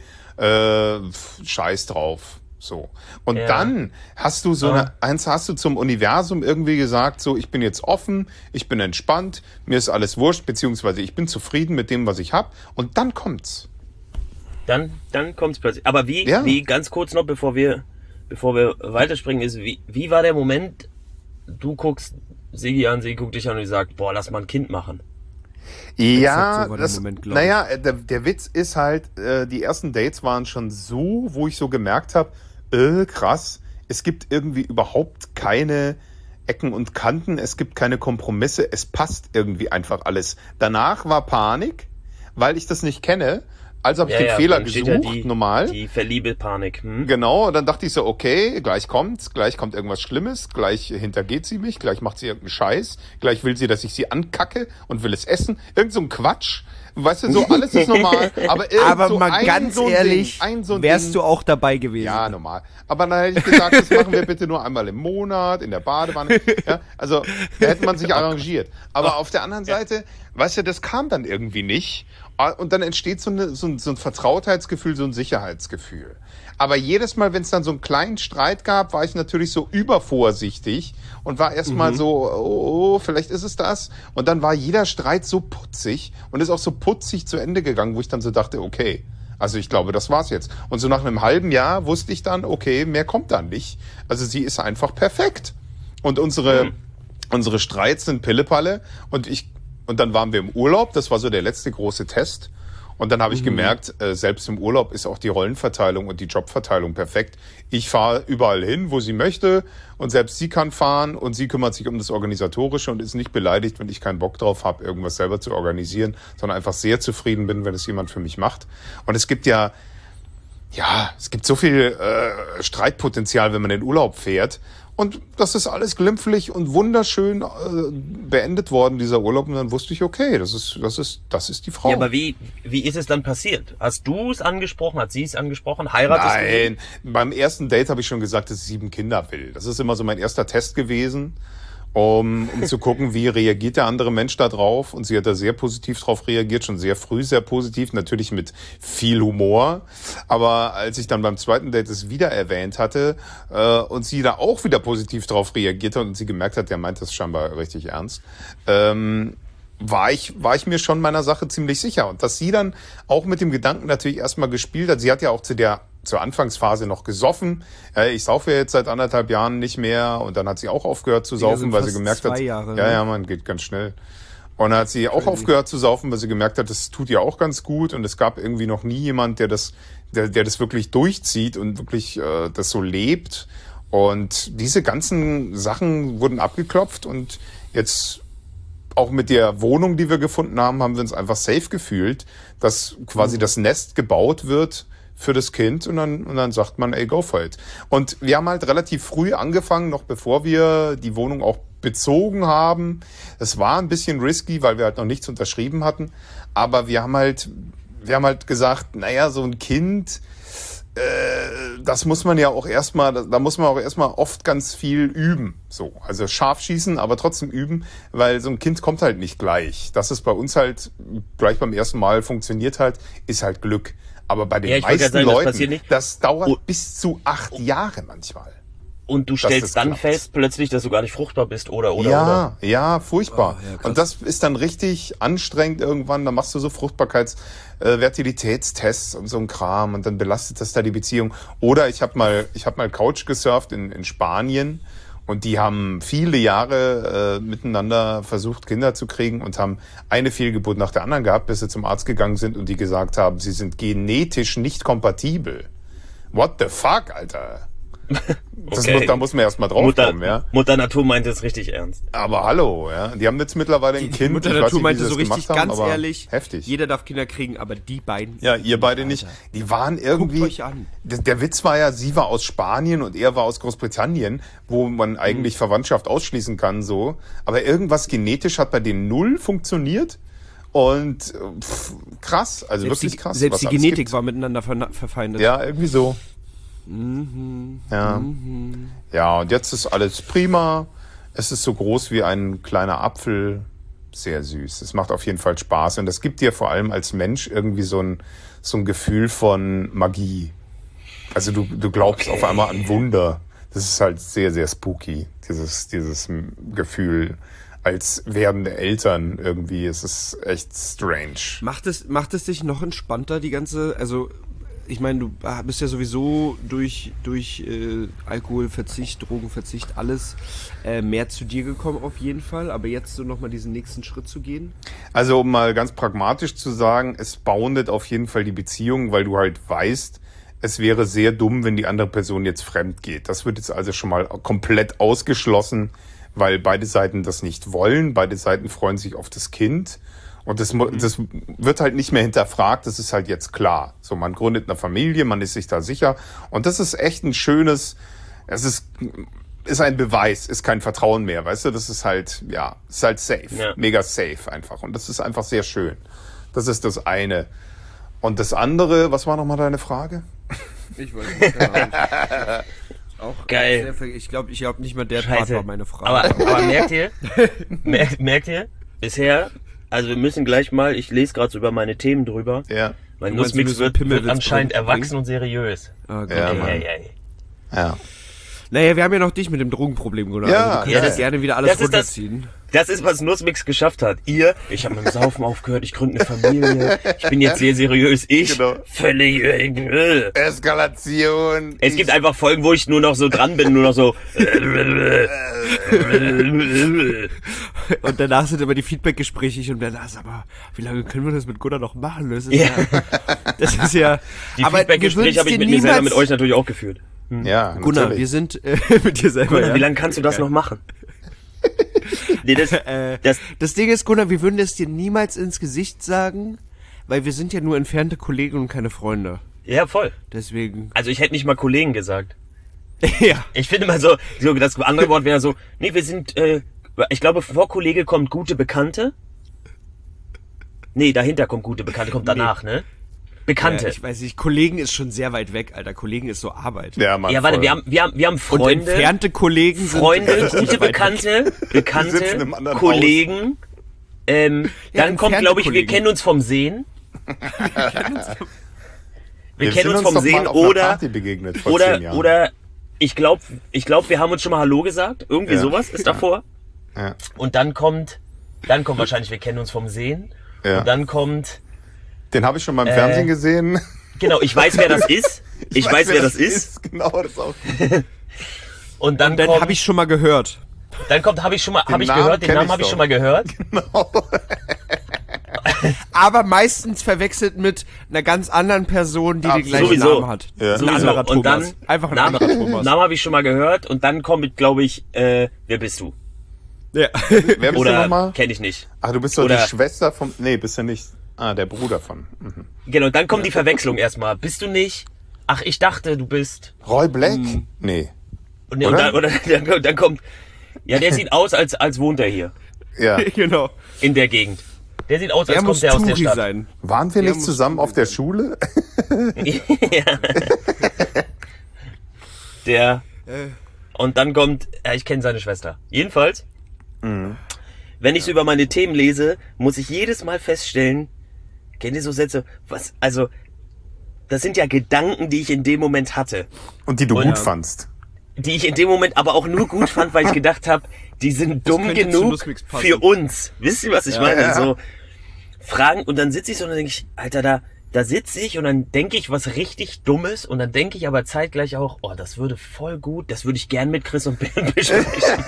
Scheiß drauf. So. Und dann hast du hast du zum Universum irgendwie gesagt, so, ich bin jetzt offen, ich bin entspannt, mir ist alles wurscht, beziehungsweise ich bin zufrieden mit dem, was ich hab. Und dann kommt's. Dann kommt's plötzlich. Aber wie, ganz kurz noch, bevor wir weiterspringen, ist, wie war der Moment, du guckst Sigi an, Sigi guckt dich an und sagt, boah, lass mal ein Kind machen. Ja, der Witz ist halt, die ersten Dates waren schon so, wo ich so gemerkt habe, krass, es gibt irgendwie überhaupt keine Ecken und Kanten, es gibt keine Kompromisse, es passt irgendwie einfach alles. Danach war Panik, weil ich das nicht kenne. Also habe ich den Fehler gesucht, normal. Die Verliebe-Panik. Genau, und dann dachte ich so, okay, gleich kommt irgendwas Schlimmes, gleich hintergeht sie mich, gleich macht sie irgendeinen Scheiß, gleich will sie, dass ich sie ankacke und will es essen. Irgend so ein Quatsch. Weißt du, so alles ist normal, aber so mal ganz ehrlich, wärst du auch dabei gewesen. Ja, normal. Aber dann hätte ich gesagt, das machen wir bitte nur einmal im Monat, in der Badewanne. Ja, also, da hätte man sich arrangiert. Aber auf der anderen Seite, weißt du, das kam dann irgendwie nicht. Und dann entsteht so ein Vertrautheitsgefühl, so ein Sicherheitsgefühl. Aber jedes Mal, wenn es dann so einen kleinen Streit gab, war ich natürlich so übervorsichtig und war erstmal so, vielleicht ist es das. Und dann war jeder Streit so putzig und ist auch so putzig zu Ende gegangen, wo ich dann so dachte, okay, also ich glaube, das war's jetzt. Und so nach einem halben Jahr wusste ich dann, okay, mehr kommt dann nicht. Also sie ist einfach perfekt. Und unsere Streits sind Pillepalle und dann waren wir im Urlaub, das war so der letzte große Test. Und dann habe ich gemerkt, selbst im Urlaub ist auch die Rollenverteilung und die Jobverteilung perfekt. Ich fahre überall hin, wo sie möchte und selbst sie kann fahren und sie kümmert sich um das Organisatorische und ist nicht beleidigt, wenn ich keinen Bock drauf habe, irgendwas selber zu organisieren, sondern einfach sehr zufrieden bin, wenn es jemand für mich macht. Und es gibt es gibt so viel Streitpotenzial, wenn man in den Urlaub fährt. Und das ist alles glimpflich und wunderschön beendet worden, dieser Urlaub. Und dann wusste ich, okay, das ist die Frau. Ja, aber wie ist es dann passiert? Hast du es angesprochen? Hat sie es angesprochen? Heiratest du? Nein, beim ersten Date habe ich schon gesagt, dass ich 7 Kinder will. Das ist immer so mein erster Test gewesen, um zu gucken, wie reagiert der andere Mensch da drauf. Und sie hat da sehr positiv drauf reagiert, schon sehr früh sehr positiv, natürlich mit viel Humor. Aber als ich dann beim zweiten Date es wieder erwähnt hatte und sie da auch wieder positiv drauf reagierte und sie gemerkt hat, der meint das scheinbar richtig ernst, war ich mir schon meiner Sache ziemlich sicher. Und dass sie dann auch mit dem Gedanken natürlich erstmal gespielt hat, sie hat ja auch zur Anfangsphase noch gesoffen. Ich saufe jetzt seit 1,5 Jahren nicht mehr und dann hat sie auch aufgehört zu saufen, weil sie gemerkt hat, 2 Jahre, man geht ganz schnell. Und dann hat sie auch aufgehört zu saufen, weil sie gemerkt hat, das tut ihr auch ganz gut und es gab irgendwie noch nie jemand, der das wirklich durchzieht und wirklich das so lebt. Und diese ganzen Sachen wurden abgeklopft und jetzt auch mit der Wohnung, die wir gefunden haben, haben wir uns einfach safe gefühlt, dass quasi das Nest gebaut wird für das Kind und dann sagt man, ey, go for it. Und wir haben halt relativ früh angefangen, noch bevor wir die Wohnung auch bezogen haben. Es war ein bisschen risky, weil wir halt noch nichts unterschrieben hatten, aber wir haben halt gesagt, naja, so ein Kind das muss man ja auch erstmal, da muss man auch erstmal oft ganz viel üben. So, also scharf schießen, aber trotzdem üben, weil so ein Kind kommt halt nicht gleich. Dass es bei uns halt gleich beim ersten Mal funktioniert halt, ist halt Glück. Aber bei den meisten Leuten, das dauert bis zu 8 Jahre manchmal. Und du stellst dann fest plötzlich, dass du gar nicht fruchtbar bist, oder? Ja, furchtbar. Und das ist dann richtig anstrengend irgendwann. Dann machst du so Fertilitätstests und so ein Kram und dann belastet das da die Beziehung. Oder ich hab mal Couch gesurft in Spanien und die haben viele Jahre miteinander versucht, Kinder zu kriegen und haben eine Fehlgeburt nach der anderen gehabt, bis sie zum Arzt gegangen sind und die gesagt haben, sie sind genetisch nicht kompatibel. What the fuck, Alter? Da muss man erstmal drauf kommen, ja. Mutter Natur meint es richtig ernst. Aber hallo, ja. Die haben jetzt mittlerweile ein Kind. Mutter Natur meinte so richtig, ganz ehrlich, heftig. Jeder darf Kinder kriegen, aber die beiden. Ja, ihr beide nicht. Die waren irgendwie. Guckt euch an. Der Witz war ja, sie war aus Spanien und er war aus Großbritannien, wo man eigentlich Verwandtschaft ausschließen kann, so. Aber irgendwas genetisch hat bei denen 0 funktioniert. Und krass, also selbst wirklich krass. Selbst die Genetik war miteinander verfeindet. Ja, irgendwie so. Ja, und jetzt ist alles prima. Es ist so groß wie ein kleiner Apfel. Sehr süß. Es macht auf jeden Fall Spaß. Und das gibt dir vor allem als Mensch irgendwie so ein Gefühl von Magie. Also du glaubst auf einmal an Wunder. Das ist halt sehr, sehr spooky, dieses Gefühl als werdende Eltern irgendwie. Es ist echt strange. Macht es dich noch entspannter, die ganze, also ich meine, du bist ja sowieso durch Alkoholverzicht, Drogenverzicht, alles mehr zu dir gekommen auf jeden Fall, aber jetzt so nochmal diesen nächsten Schritt zu gehen? Also um mal ganz pragmatisch zu sagen, es boundet auf jeden Fall die Beziehung, weil du halt weißt, es wäre sehr dumm, wenn die andere Person jetzt fremd geht. Das wird jetzt also schon mal komplett ausgeschlossen, weil beide Seiten das nicht wollen, beide Seiten freuen sich auf das Kind. Und das wird halt nicht mehr hinterfragt, das ist halt jetzt klar. So, man gründet eine Familie, man ist sich da sicher. Und das ist echt ein schönes, es ist ein Beweis, ist kein Vertrauen mehr, weißt du? Das ist halt, ist halt safe, mega safe einfach. Und das ist einfach sehr schön. Das ist das eine. Und das andere, was war nochmal deine Frage? Ich weiß nicht, keine Ahnung. Auch geil. Ich glaube nicht mal der Part war meine Frage. Aber merkt ihr, bisher, also wir müssen gleich mal, ich lese gerade so über meine Themen drüber. Ja. Mein Nussmix wird anscheinend erwachsen und seriös. Okay. Ja. Naja, wir haben ja noch dich mit dem Drogenproblem, Gunnar. Ja, also du kannst gerne wieder alles runterziehen. Das ist, was Nussmix geschafft hat. Ich habe mit dem Saufen aufgehört, ich gründe eine Familie, ich bin jetzt sehr seriös, völlig Eskalation. Es gibt einfach Folgen, wo ich nur noch so dran bin, nur noch so. Und danach sind immer die Feedback-Gespräche und danach ist aber, wie lange können wir das mit Gunnar noch machen? Das ist ja. Die Feedback-Gespräche habe ich mit mir selber, mit euch natürlich auch geführt. Ja, Gunnar, wir sind mit dir selber. Gunnar, wie lange kannst du das noch machen? Nee, das Ding ist, Gunnar, wir würden es dir niemals ins Gesicht sagen, weil wir sind ja nur entfernte Kollegen und keine Freunde. Ja, voll. Deswegen. Also ich hätte nicht mal Kollegen gesagt. Ja. Ich finde mal so das andere Wort wäre so, nee, wir sind, ich glaube, vor Kollege kommt gute Bekannte. Nee, dahinter kommt gute Bekannte, kommt danach, ne? Bekannte. Ja, ich weiß nicht, Kollegen ist schon sehr weit weg, Alter. Kollegen ist so Arbeit. Ja, Mann, warte, wir haben Freunde. Und entfernte Kollegen Freunde, gute Bekannte, Kollegen. Dann kommt, glaube ich, wir kennen uns vom Sehen. Wir kennen uns vom Sehen oder ich glaube, wir haben uns schon mal Hallo gesagt. Irgendwie sowas ist davor. Ja. Und dann kommt wahrscheinlich, wir kennen uns vom Sehen. Ja. Und dann kommt. Den habe ich schon mal im Fernsehen gesehen. Genau, ich weiß, wer das ist. Ich weiß, wer das ist. Genau, das auch. Und dann habe ich schon mal gehört. Den Namen habe ich schon mal gehört. Genau. Aber meistens verwechselt mit einer ganz anderen Person, die den gleichen Namen hat. Ja. Ein anderer Thomas. Und dann, einfach ein anderer Thomas. Namen habe ich schon mal gehört und dann kommt, glaube ich, wer bist du? Ja. Wer bist du nochmal? Kenn ich nicht. Ach, du bist doch die Schwester vom... Nee, bist du nicht... Ah, der Bruder von... Mhm. Genau, dann kommt die Verwechslung erstmal. Bist du nicht? Ach, ich dachte, du bist... Roy Black? Nee. Und dann kommt... Ja, der sieht aus, als wohnt er hier. Ja. Genau. In der Gegend. Der sieht aus, als muss kommt der aus der Touri Stadt. sein. Waren wir Der nicht muss zusammen Touri auf der sein. Schule? Ja. Und dann kommt, ich kenne seine Schwester. Jedenfalls, wenn ich so über meine Themen lese, muss ich jedes Mal feststellen, kennt ihr so Sätze, das sind ja Gedanken, die ich in dem Moment hatte. Und die du Und- gut fandst. Die ich in dem Moment aber auch nur gut fand, weil ich gedacht habe, die sind dumm könnte zu genug Nussmix passen. für uns. Wisst ihr, was ich meine? ja. So Fragen und dann sitze ich so und dann denke ich, Alter, da sitze ich und dann denke ich was richtig Dummes und dann denke ich aber zeitgleich auch, oh, das würde voll gut, das würde ich gern mit Chris und Bernd besprechen.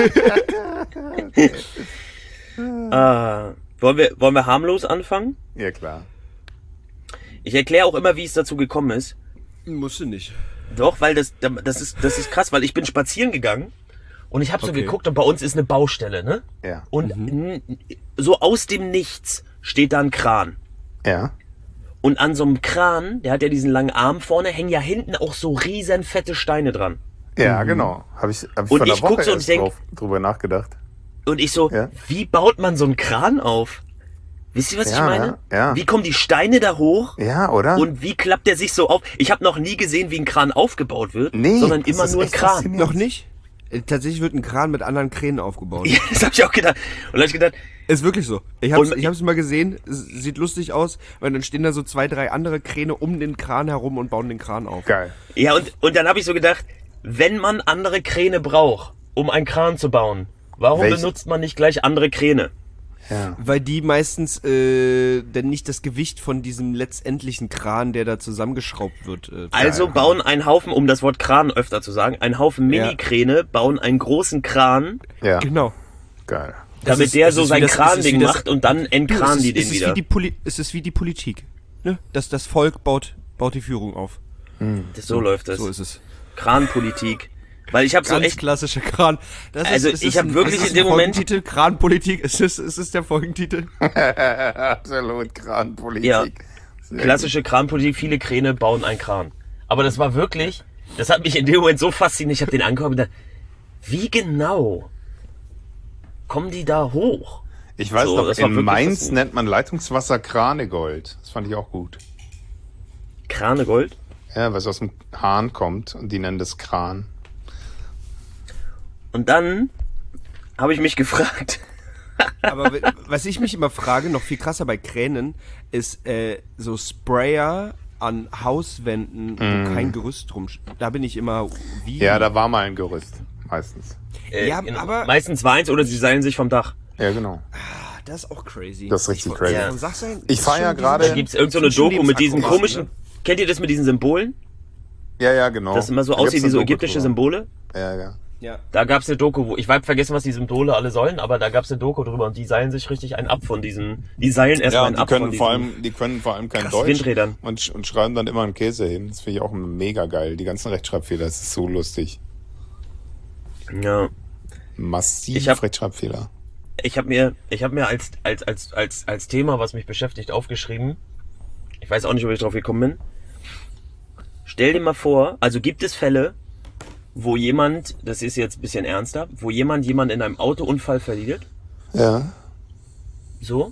Wollen wir harmlos anfangen? Ja, klar. Ich erkläre auch immer, wie es dazu gekommen ist. Musst du nicht. Doch, weil das ist krass, weil ich bin spazieren gegangen und ich habe so Okay. geguckt und bei uns ist eine Baustelle, ne? Ja. Und so aus dem Nichts steht da ein Kran. Ja. Und an so einem Kran, der hat ja diesen langen Arm vorne, hängen ja hinten auch so riesen fette Steine dran. Ja, genau. Hab ich Und vor einer ich guck Woche so und erst denk- drüber nachgedacht. Und ich so, Ja. wie baut man so einen Kran auf? Wisst ihr, was ich Ja, meine? ja. Wie kommen die Steine da hoch? Ja, oder? Und wie klappt der sich so auf? Ich habe noch nie gesehen, wie ein Kran aufgebaut wird, Nee, sondern das immer ist nur ein echt Kran. faszinierend. Noch nicht? Tatsächlich wird ein Kran mit anderen Kränen aufgebaut. Ja, das habe ich auch gedacht. Und dann hab ich gedacht, Ist wirklich so. Ich hab's Und- mal gesehen, es sieht lustig aus, weil dann stehen da so 2, 3 andere Kräne um den Kran herum und bauen den Kran auf. Geil. ja, und dann habe ich so gedacht, wenn man andere Kräne braucht, um einen Kran zu bauen, warum Welche? benutzt man nicht gleich andere Kräne? Ja. Weil die meistens denn nicht das Gewicht von diesem letztendlichen Kran, der da zusammengeschraubt wird. Also bauen einen Haufen, um das Wort Kran öfter zu sagen, einen Haufen Ja. Mini-Kräne, bauen einen großen Kran, Ja. Genau. Geil. damit ist- der es so ist sein wie das- es ist Kran-Ding wie das- macht und dann entkranen die den es ist wieder. es ist wie die Politik. Ne? Das Volk baut die Führung auf. So läuft es. So ist es. Kranpolitik. Weil ich habe so Ganz echt, klassischer Kran. Also ich hab wirklich in dem Moment- Folgentitel, Kranpolitik, ist es der Folgentitel? Absolut Kranpolitik. Ja. Sehr klassische Kranpolitik, viele Kräne bauen einen Kran. Aber das war wirklich, das hat mich in dem Moment so fasziniert, ich habe den angeguckt und gedacht, wie genau kommen die da hoch? Ich weiß So, noch, das war in wirklich Mainz faszinierend. nennt man Leitungswasser Kranegold. Das fand ich auch gut. Kranegold? Ja, was aus dem Hahn kommt und die nennen das Kran. Und dann habe ich mich gefragt, Aber was ich mich immer frage, noch viel krasser bei Kränen, ist so Sprayer an Hauswänden, wo kein Gerüst drum. Da bin ich immer wie. Ja, da war mal ein Gerüst. Meistens. Ja, genau, aber- meistens war eins oder sie seilen sich vom Dach. Ja, genau. Das ist auch crazy. Das ist richtig crazy. Ja. Sag's ein, Ich fahr ja gerade- Da gibt's irgend so eine sind schon Doku mit diesen Lebensakrobaten, komischen, kennt ihr das mit diesen Symbolen? Ja, ja, genau. Das immer so Da aussieht gibt's wie so eine Doku ägyptische drüber. Symbole? Ja, ja. Ja. Da gab's eine Doku, wo ich habe vergessen, was die Symbole alle sollen, aber da gab's eine Doku drüber und die seilen sich richtig einen ab von diesen, die seilen erstmal Ja, einen und ab von diesen die können vor allem kein krass Deutsch Windrädern. und schreiben dann immer einen Käse hin. Das finde ich auch mega geil. Die ganzen Rechtschreibfehler, das ist so lustig. Ja. Massiv Ich hab- Rechtschreibfehler. Ich habe mir als Thema, was mich beschäftigt, aufgeschrieben. Ich weiß auch nicht, ob ich drauf gekommen bin. Stell dir mal vor, also gibt es Fälle, wo jemand, das ist jetzt ein bisschen ernster, wo jemand in einem Autounfall verliert, Ja. so,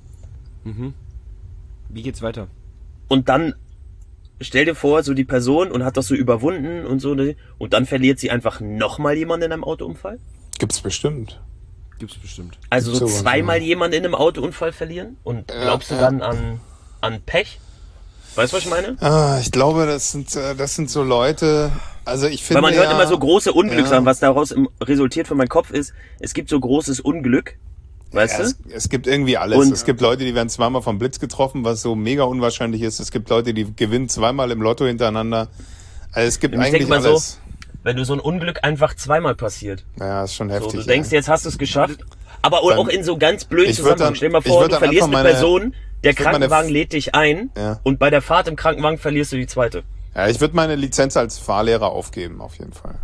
Wie geht's weiter? und dann stell dir vor, so die Person und hat das so überwunden und so, und dann verliert sie einfach nochmal jemanden in einem Autounfall? Gibt's bestimmt. Gibt's bestimmt. Also so Sowas, zweimal ja. jemanden in einem Autounfall verlieren? Und glaubst du dann an Pech? Weißt du, was ich meine? Ah, ich glaube, das sind so Leute, also ich finde Weil man hört ja, immer so große Unglückssachen, ja. was daraus resultiert für meinen Kopf ist, es gibt so großes Unglück, weißt Ja, du? es gibt irgendwie alles. Und- Es gibt Leute, die werden zweimal vom Blitz getroffen, was so mega unwahrscheinlich ist. Es gibt Leute, die gewinnen zweimal im Lotto hintereinander. Also es gibt Und ich eigentlich denk mal so, alles. wenn du so ein Unglück einfach zweimal passiert. Ja, ist schon So, heftig. du denkst, ja. jetzt hast du es geschafft, aber Dann- auch in so ganz blöden Ich würd Zusammenhang. dann- Stell dir mal ich vor, würd du dann verlierst einfach eine meine- Person, der ich würd meine- Krankenwagen lädt dich ein Ja. und bei der Fahrt im Krankenwagen verlierst du die zweite. Ja, ich würde meine Lizenz als Fahrlehrer aufgeben, auf jeden Fall.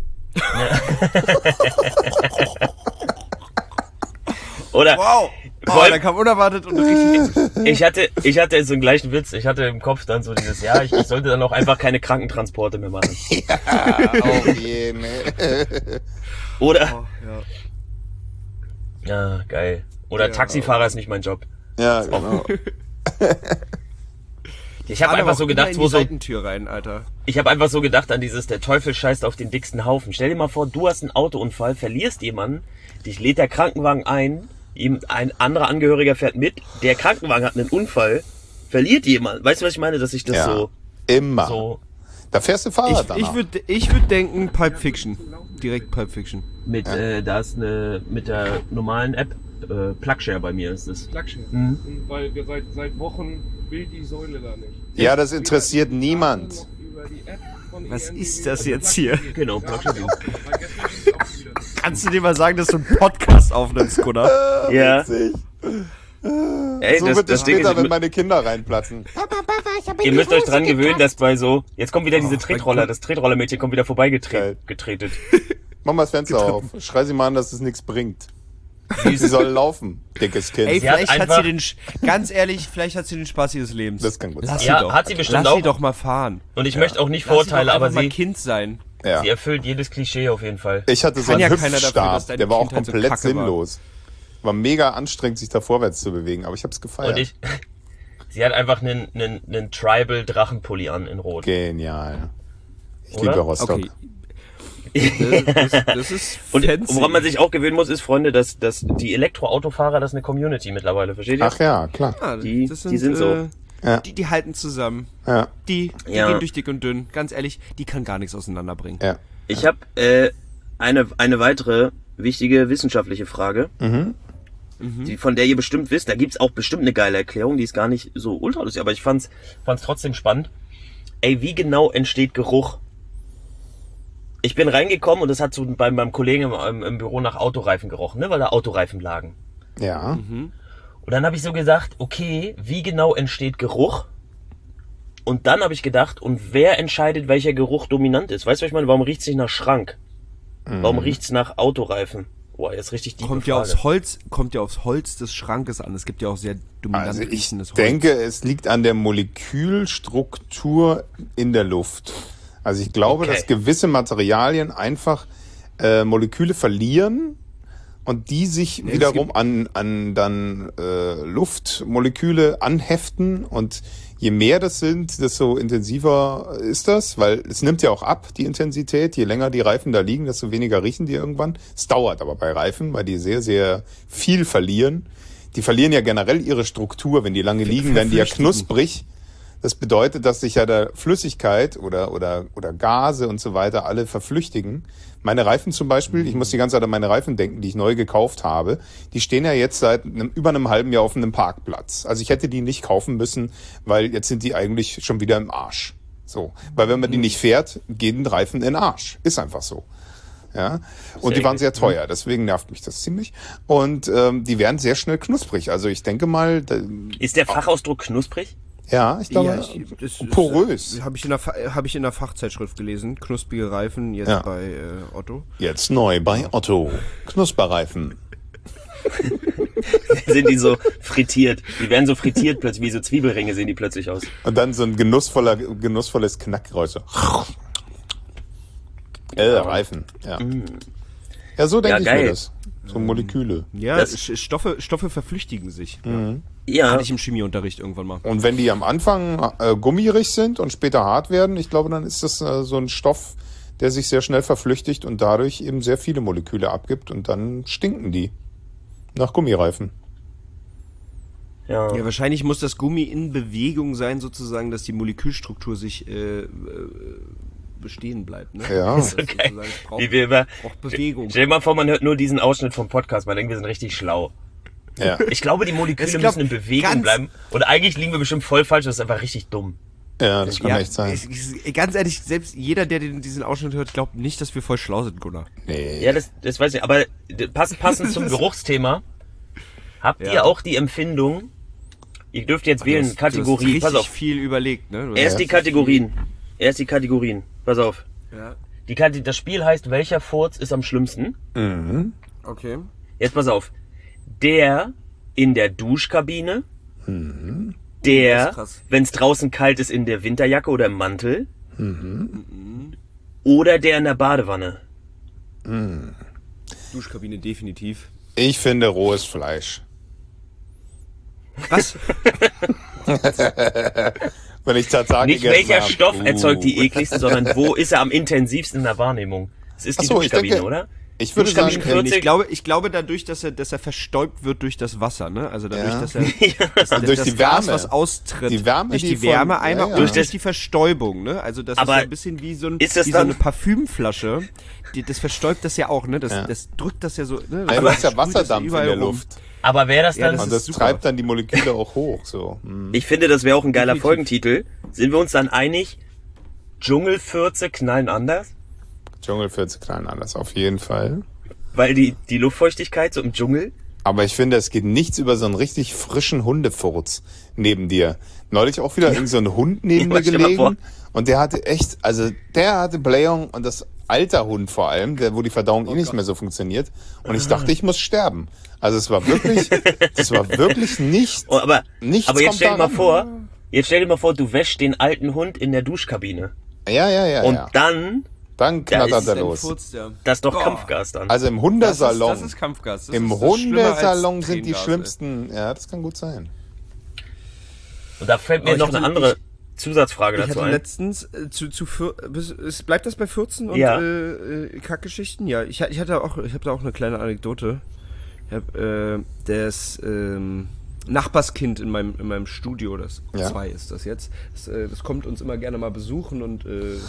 Oder Wow! Vor Oh, allem- da kam unerwartet und richtig. ich hatte so einen gleichen Witz. Ich hatte im Kopf dann so dieses, ja, ich sollte dann auch einfach keine Krankentransporte mehr machen. Auf jeden Oder, Oh, ja. ja, geil. Oder Ja. Taxifahrer ist nicht mein Job. Ja, genau. Ich habe einfach so gedacht, wo so Seitentür rein, Alter. Ich habe einfach so gedacht an dieses, der Teufel scheißt auf den dicksten Haufen. Stell dir mal vor, du hast einen Autounfall, verlierst jemanden, dich lädt der Krankenwagen ein, ein anderer Angehöriger fährt mit, der Krankenwagen hat einen Unfall, verliert jemand. Weißt du, was ich meine, dass ich das so immer. So da fährst du Fahrrad danach. Ich würd denken Pulp Fiction. Direkt Pulp Fiction. Mit da ist mit der normalen App Plugshare bei mir ist es. Plugshare. Weil wir seit Wochen will die Säule da nicht. Ja, das interessiert niemand. Was ist das jetzt hier? Genau, Plugshare. Kannst du dir mal sagen, dass du einen Podcast aufnimmst, Gunnar? Ja. Ey, so wird das später, wenn meine Kinder reinplatzen. Ihr müsst euch dran gewöhnen, dass bei so... Jetzt kommt wieder diese Tretroller. Das Tretrollermädchen kommt wieder vorbeigetretet. Mach mal das Fenster auf. Schrei sie mal an, dass es nichts bringt. Sie soll laufen, dickes Kind. Ey, vielleicht hat sie den... Ganz ehrlich, vielleicht hat sie den Spaß ihres Lebens. Das kann gut sein. Ja, hat sie bestimmt auch. auch. Lass sie doch mal fahren. Und ich möchte auch nicht Vorteile, aber sie... mal Kind sein. Ja. Sie erfüllt jedes Klischee auf jeden Fall. Ich hatte so einen Hüpfstab, der war auch Kindheit komplett so sinnlos. War mega anstrengend, sich da vorwärts zu bewegen, aber ich hab's gefeiert. Und sie hat einfach einen Tribal-Drachenpulli an in Rot. Genial. Ich Oder? liebe Rostock. Okay. Das ist Und fancy. woran man sich auch gewöhnen muss, ist, Freunde, dass die Elektroautofahrer, das ist eine Community mittlerweile, versteht ihr? Ach ja, klar. Ja, die sind so. Ja. Die halten zusammen. Ja. Die gehen durch dick und dünn. Ganz ehrlich, die kann gar nichts auseinanderbringen. Ja. Ich habe eine weitere wichtige wissenschaftliche Frage, von der ihr bestimmt wisst. Da gibt's auch bestimmt eine geile Erklärung, die ist gar nicht so ultra lustig, aber ich fand's trotzdem spannend. Ey, wie genau entsteht Geruch? Ich bin reingekommen und das hat so bei meinem Kollegen im Büro nach Autoreifen gerochen, ne, weil da Autoreifen lagen. Ja. Und dann habe ich so gesagt, okay, wie genau entsteht Geruch? Und dann habe ich gedacht, und wer entscheidet, welcher Geruch dominant ist? Weißt du, was ich meine? Warum riecht's nicht nach Schrank? Warum riecht's nach Autoreifen? Boah, jetzt richtig die Kommt ja aufs Holz des Schrankes an. Es gibt ja auch sehr dominant riechendes Holz. Ich denke, es liegt an der Molekülstruktur in der Luft. Also ich glaube, dass gewisse Materialien einfach Moleküle verlieren und die sich wiederum an dann Luftmoleküle anheften, und je mehr das sind, desto intensiver ist das, weil es nimmt ja auch ab, die Intensität. Je länger die Reifen da liegen, desto weniger riechen die irgendwann. Es dauert aber bei Reifen, weil die sehr, sehr viel verlieren. Die verlieren ja generell ihre Struktur. Wenn die lange liegen, werden die ja knusprig. Das bedeutet, dass sich ja da Flüssigkeit oder Gase und so weiter alle verflüchtigen. Meine Reifen zum Beispiel, ich muss die ganze Zeit an meine Reifen denken, die ich neu gekauft habe. Die stehen ja jetzt seit über einem halben Jahr auf einem Parkplatz. Also ich hätte die nicht kaufen müssen, weil jetzt sind die eigentlich schon wieder im Arsch. So, weil wenn man die nicht fährt, gehen Reifen in den Arsch. Ist einfach so. Ja, und die waren sehr teuer, deswegen nervt mich das ziemlich. Und die werden sehr schnell knusprig. Also ich denke mal... Ist der Fachausdruck knusprig? Ja, ich glaube, porös. Habe ich in der Fachzeitschrift gelesen. Knusprige Reifen, jetzt bei Otto. Jetzt neu bei Otto. Knusperreifen. Sind die so frittiert. Die werden so frittiert plötzlich, wie so Zwiebelringe sehen die plötzlich aus. Und dann so ein genussvolles Knackgeräusch. Reifen, ja. Ja, so denke ich mir das. So Moleküle. Ja, Stoffe verflüchtigen sich. Ja. Hatte ich im Chemieunterricht irgendwann mal. Und wenn die am Anfang gummirig sind und später hart werden, ich glaube, dann ist das so ein Stoff, der sich sehr schnell verflüchtigt und dadurch eben sehr viele Moleküle abgibt, und dann stinken die nach Gummireifen. Ja. Ja, wahrscheinlich muss das Gummi in Bewegung sein, sozusagen, dass die Molekülstruktur sich bestehen bleibt. Ne? Ja. Ist okay. Braucht Bewegung. Stell dir mal vor, man hört nur diesen Ausschnitt vom Podcast, man denkt, wir sind richtig schlau. Ja. Ich glaube, die Moleküle müssen in Bewegung bleiben. Und eigentlich liegen wir bestimmt voll falsch, das ist einfach richtig dumm. Ja, das kann echt sein. Ganz ehrlich, selbst jeder, der diesen Ausschnitt hört, glaubt nicht, dass wir voll schlau sind, Gunnar. Nee. Ja, das weiß ich. Aber passend zum Geruchsthema, habt ihr auch die Empfindung, ihr dürft jetzt wählen, Kategorie, pass auf. Viel überlegt, ne? Erst die Kategorien. Pass auf. Ja. Das Spiel heißt, welcher Furz ist am schlimmsten? Okay. Jetzt pass auf. Der in der Duschkabine. Der, wenn es draußen kalt ist, in der Winterjacke oder im Mantel. Oder der in der Badewanne. Duschkabine definitiv. Ich finde rohes Fleisch. Was? Wenn ich Tatar Nicht gegessen welcher hab. Stoff erzeugt die ekligsten, sondern wo ist er am intensivsten in der Wahrnehmung? Es ist die Ach so, ich Duschkabine, denke- oder? Ich würde sagen, Duschkabinen 40. Ich glaube dadurch, dass er verstäubt wird durch das Wasser, ne? Also dadurch, Ja. dass er durch das die Gas, Wärme. was austritt. Die Wärme, durch die die Wärme von- einmal ja, ja. und durch die Verstäubung, ne? Also das Aber ist ja ein bisschen wie so, ist das wie so dann- eine Parfümflasche. Das verstäubt das ja auch, ne? Das drückt das ja so, ne? Also du hast ja sprüht das Wasserdampf in überall der rum. Luft. Aber wäre das Ja, dann... das Und ist das super. treibt dann die Moleküle auch hoch, so. Ich finde, das wäre auch ein geiler Definitiv. Folgentitel. Sind wir uns dann einig, Dschungelfürze knallen anders? Dschungelfürze knallen anders, auf jeden Fall. Weil die Luftfeuchtigkeit so im Dschungel... Aber ich finde, es geht nichts über so einen richtig frischen Hundefurz neben dir. Neulich auch wieder irgend so ein Hund neben mir Stell mal vor. gelegen. Und der hatte echt, also der hatte Blähung und das alter Hund vor allem, wo die Verdauung nicht mehr so funktioniert. Und ich dachte, ich muss sterben. Also es war wirklich, nicht, Oh, aber nichts jetzt kommt stell dir mal daran. vor, du wäschst den alten Hund in der Duschkabine. Ja. Und ja. dann, Dann da knattert ist er Dann los. furzt der. das ist doch Boah. Kampfgas dann. Also im Das Hundesalon, ist Kampfgas. Das im ist schlimmer als Hundesalon sind die Tränengas, schlimmsten, ja, das kann gut sein. Und da fällt mir Aber ich noch eine hatte- andere Zusatzfrage Ich dazu hatte ein. letztens bleibt das bei 14 und Ja. Kackgeschichten? Ja, ich habe da auch eine kleine Anekdote. Ich habe das Nachbarskind in meinem Studio, das Ja. 2 ist das jetzt. Das kommt uns immer gerne mal besuchen und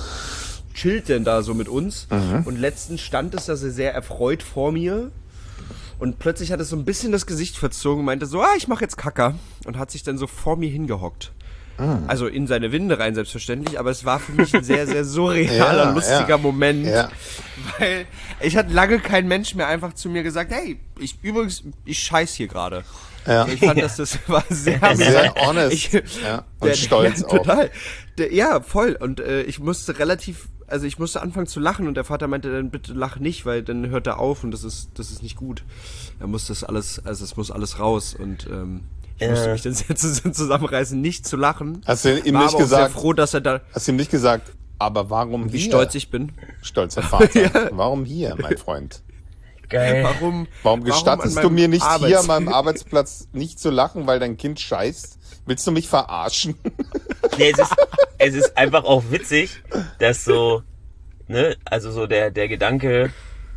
chillt denn da so mit uns. Und letztens stand es da sehr erfreut vor mir. Und plötzlich hat es so ein bisschen das Gesicht verzogen und meinte so, ich mache jetzt Kacker. Und hat sich dann so vor mir hingehockt. Also in seine Winde rein, selbstverständlich, aber es war für mich ein sehr, sehr surrealer, Ja, lustiger ja. Moment. Ja. Weil ich hatte lange kein Mensch mehr einfach zu mir gesagt, hey, ich scheiß hier gerade. Ja. Ich fand, das war sehr, Sehr honest. Ich, Ja, und stolz auch. Total. Ja, voll. Und ich musste anfangen zu lachen und der Vater meinte dann, bitte lach nicht, weil dann hört er auf und das ist nicht gut. Er muss es muss alles raus und ich musste mich dann sehr zusammenreißen, nicht zu lachen. Hast du ihm War nicht aber auch sehr gesagt, froh, dass er da, hast du ihm nicht gesagt, aber warum wie hier? stolz ich bin. Stolzer Vater. Warum hier, mein Freund? Geil. Warum an gestattest du meinem mir nicht hier an Arbeits- meinem Arbeitsplatz nicht zu lachen, weil dein Kind scheißt? Willst du mich verarschen? Nee, es ist einfach auch witzig, dass so, ne, also so der Gedanke,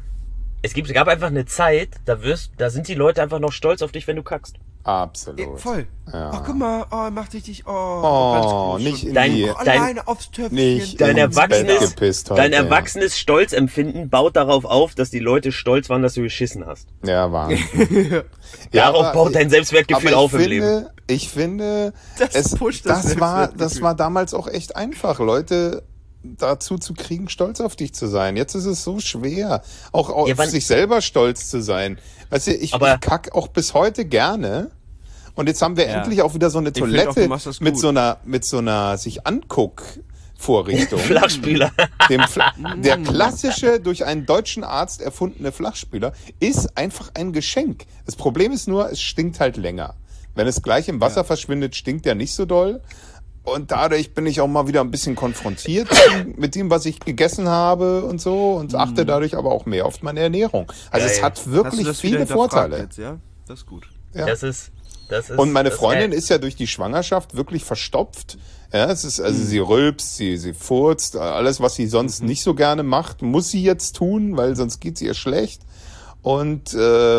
gab einfach eine Zeit, da sind die Leute einfach noch stolz auf dich, wenn du kackst. Absolut. Voll. Ja. Oh, guck mal, er macht richtig, Oh, ganz nicht in Dein- die, alleine aufs Töpfchen. nicht Dein ins Bett Erwachsenes, gepisst heute, dein erwachsenes Stolzempfinden baut darauf auf, dass die Leute stolz waren, dass du geschissen hast. Ja, Wahnsinn. Darauf baut dein Selbstwertgefühl aber auf im Leben. Ich finde, Das pusht das das Selbstwertgefühl. war damals auch echt einfach, Leute dazu zu kriegen, stolz auf dich zu sein. Jetzt ist es so schwer, auch auf Ja, sich selber stolz zu sein. Weißt du, ich Aber- kack auch bis heute gerne. Und jetzt haben wir Ja. endlich auch wieder so eine Ich find auch, Toilette du machst das mit gut. so einer sich anguck Vorrichtung. Flachspüler. Der klassische, durch einen deutschen Arzt erfundene Flachspüler ist einfach ein Geschenk. Das Problem ist nur, es stinkt halt länger. Wenn es gleich im Wasser verschwindet, stinkt der nicht so doll. Und dadurch bin ich auch mal wieder ein bisschen konfrontiert mit dem, was ich gegessen habe und so und achte dadurch aber auch mehr auf meine Ernährung. Also es Geil. hat Hast du wirklich das viele wieder hinterfragt Vorteile. Jetzt, ja? Das ist gut. Ja. Das ist. Und meine das Freundin geil. ist ja durch die Schwangerschaft wirklich verstopft. Ja, es ist, also sie rülpst, sie furzt, alles, was sie sonst nicht so gerne macht, muss sie jetzt tun, weil sonst geht's ihr schlecht. Und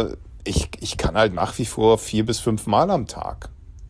ich kann halt nach wie vor 4 bis 5 Mal am Tag.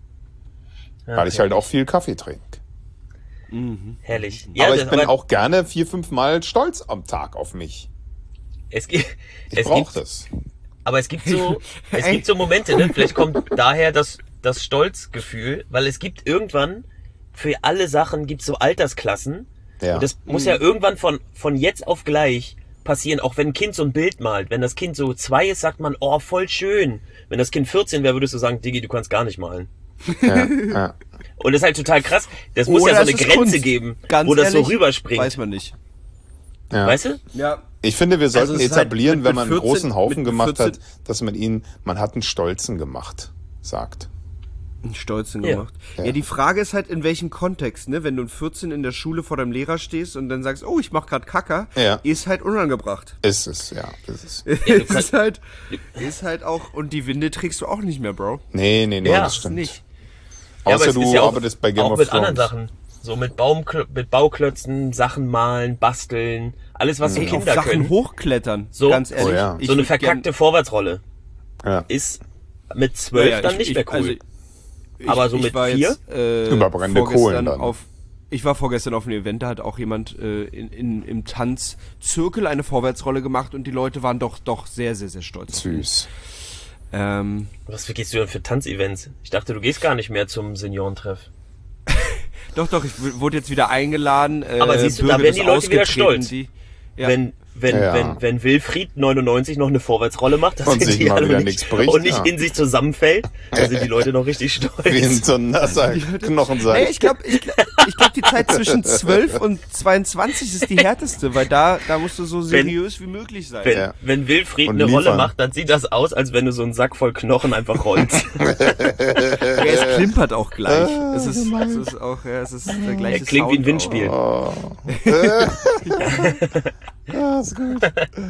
Weil ich halt auch viel Kaffee trinke. Herrlich. Aber ich bin auch gerne 4, 5 Mal stolz am Tag auf mich. Es gibt, Ich brauche das. aber es gibt so Momente, ne? Vielleicht kommt daher das Stolzgefühl, weil es gibt irgendwann, für alle Sachen gibt's so Altersklassen. Ja. Und das muss ja irgendwann von jetzt auf gleich passieren, auch wenn ein Kind so ein Bild malt. Wenn das Kind so 2 ist, sagt man, oh, voll schön. Wenn das Kind 14 wäre, würdest du sagen, Diggi, du kannst gar nicht malen. Ja. Und das ist halt total krass. Das muss ja so Oder eine es ist Grenze Kunst. geben, Ganz wo das ehrlich, so rüberspringt. Weiß man nicht. Ja. Weißt du? Ja. Ich finde, wir sollten es ist halt etablieren, mit wenn man einen 14 großen Haufen mit gemacht 14 hat, dass man hat einen Stolzen gemacht, sagt. Einen Stolzen gemacht. Ja, die Frage ist halt, in welchem Kontext, ne? Wenn du in 14 in der Schule vor deinem Lehrer stehst und dann sagst, oh, ich mach grad Kacker, ist halt unangebracht. Ist es, ja. Ist halt auch, und die Winde trägst du auch nicht mehr, Bro. Nee, das stimmt. Nicht. Außer du arbeitest bei Game of Thrones. Auch mit anderen Sachen. So mit Bauklötzen, Sachen malen, basteln, alles was so Kinder Sachen können. Hochklettern, so, ganz ehrlich. So eine verkackte Vorwärtsrolle ist mit 12 dann nicht mehr cool. Aber so mit 4? Überbrennende Kohlen dann. Ich war vorgestern auf einem Event, da hat auch jemand im Tanzzirkel eine Vorwärtsrolle gemacht und die Leute waren doch sehr, sehr, sehr stolz. Süß. Was gehst du denn für Tanzevents? Ich dachte, du gehst gar nicht mehr zum Seniorentreff. Doch, ich wurde jetzt wieder eingeladen. Aber siehst du, da werden die Leute wieder stolz. Wenn Ja. Wenn Wilfried 99 noch eine Vorwärtsrolle macht, dass und sich die mal wieder nicht, nichts bricht, und nicht in sich zusammenfällt, dann sind die Leute noch richtig stolz. Wie in so ein nasser Knochensack. Nee, ich glaube, die Zeit zwischen 12 und 22 ist die härteste, weil da musst du so seriös wie möglich sein. Wenn Wilfried Und eine Rolle liefern. macht, dann sieht das aus, als wenn du so einen Sack voll Knochen einfach rollst. Es klimpert auch gleich. Es ist der gleiche Er klingt Sound wie ein Windspiel. Oh. Ja, ist gut.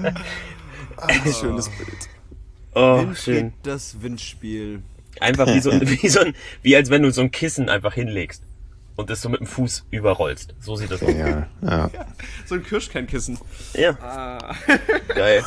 Schönes Bild. Oh, schön. Das Windspiel. Einfach wie als wenn du so ein Kissen einfach hinlegst und das so mit dem Fuß überrollst. So sieht das aus. Ja. So ein Kirschkernkissen. Ja. Geil.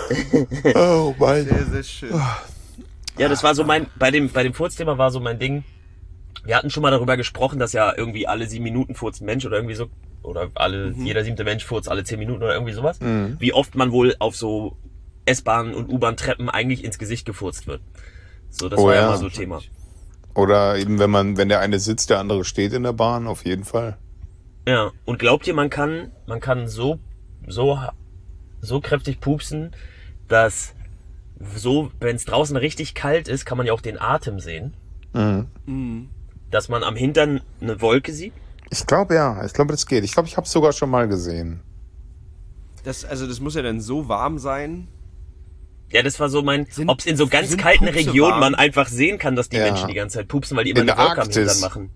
Oh mein. Sehr, sehr schön. Ja, das war so bei dem Furzthema war so mein Ding. Wir hatten schon mal darüber gesprochen, dass ja irgendwie alle 7 Minuten furzt ein Mensch oder irgendwie so, oder jeder 7. Mensch furzt alle 10 Minuten oder irgendwie sowas. Mhm. Wie oft man wohl auf so S-Bahn und U-Bahn-Treppen eigentlich ins Gesicht gefurzt wird. So, das war ja mal so Thema. Oder eben, wenn der eine sitzt, der andere steht in der Bahn, auf jeden Fall. Ja, und glaubt ihr, man kann so kräftig pupsen, dass so, wenn es draußen richtig kalt ist, kann man ja auch den Atem sehen. Mhm. Dass man am Hintern eine Wolke sieht. Ich glaube, das geht. Ich glaube, ich habe es sogar schon mal gesehen. Das muss ja dann so warm sein. Ja, das war so ob es in so ganz kalten Pupse Regionen warm? man einfach sehen kann, dass die Menschen die ganze Zeit pupsen, weil die immer In eine der Wolke am Arktis. Hintern machen.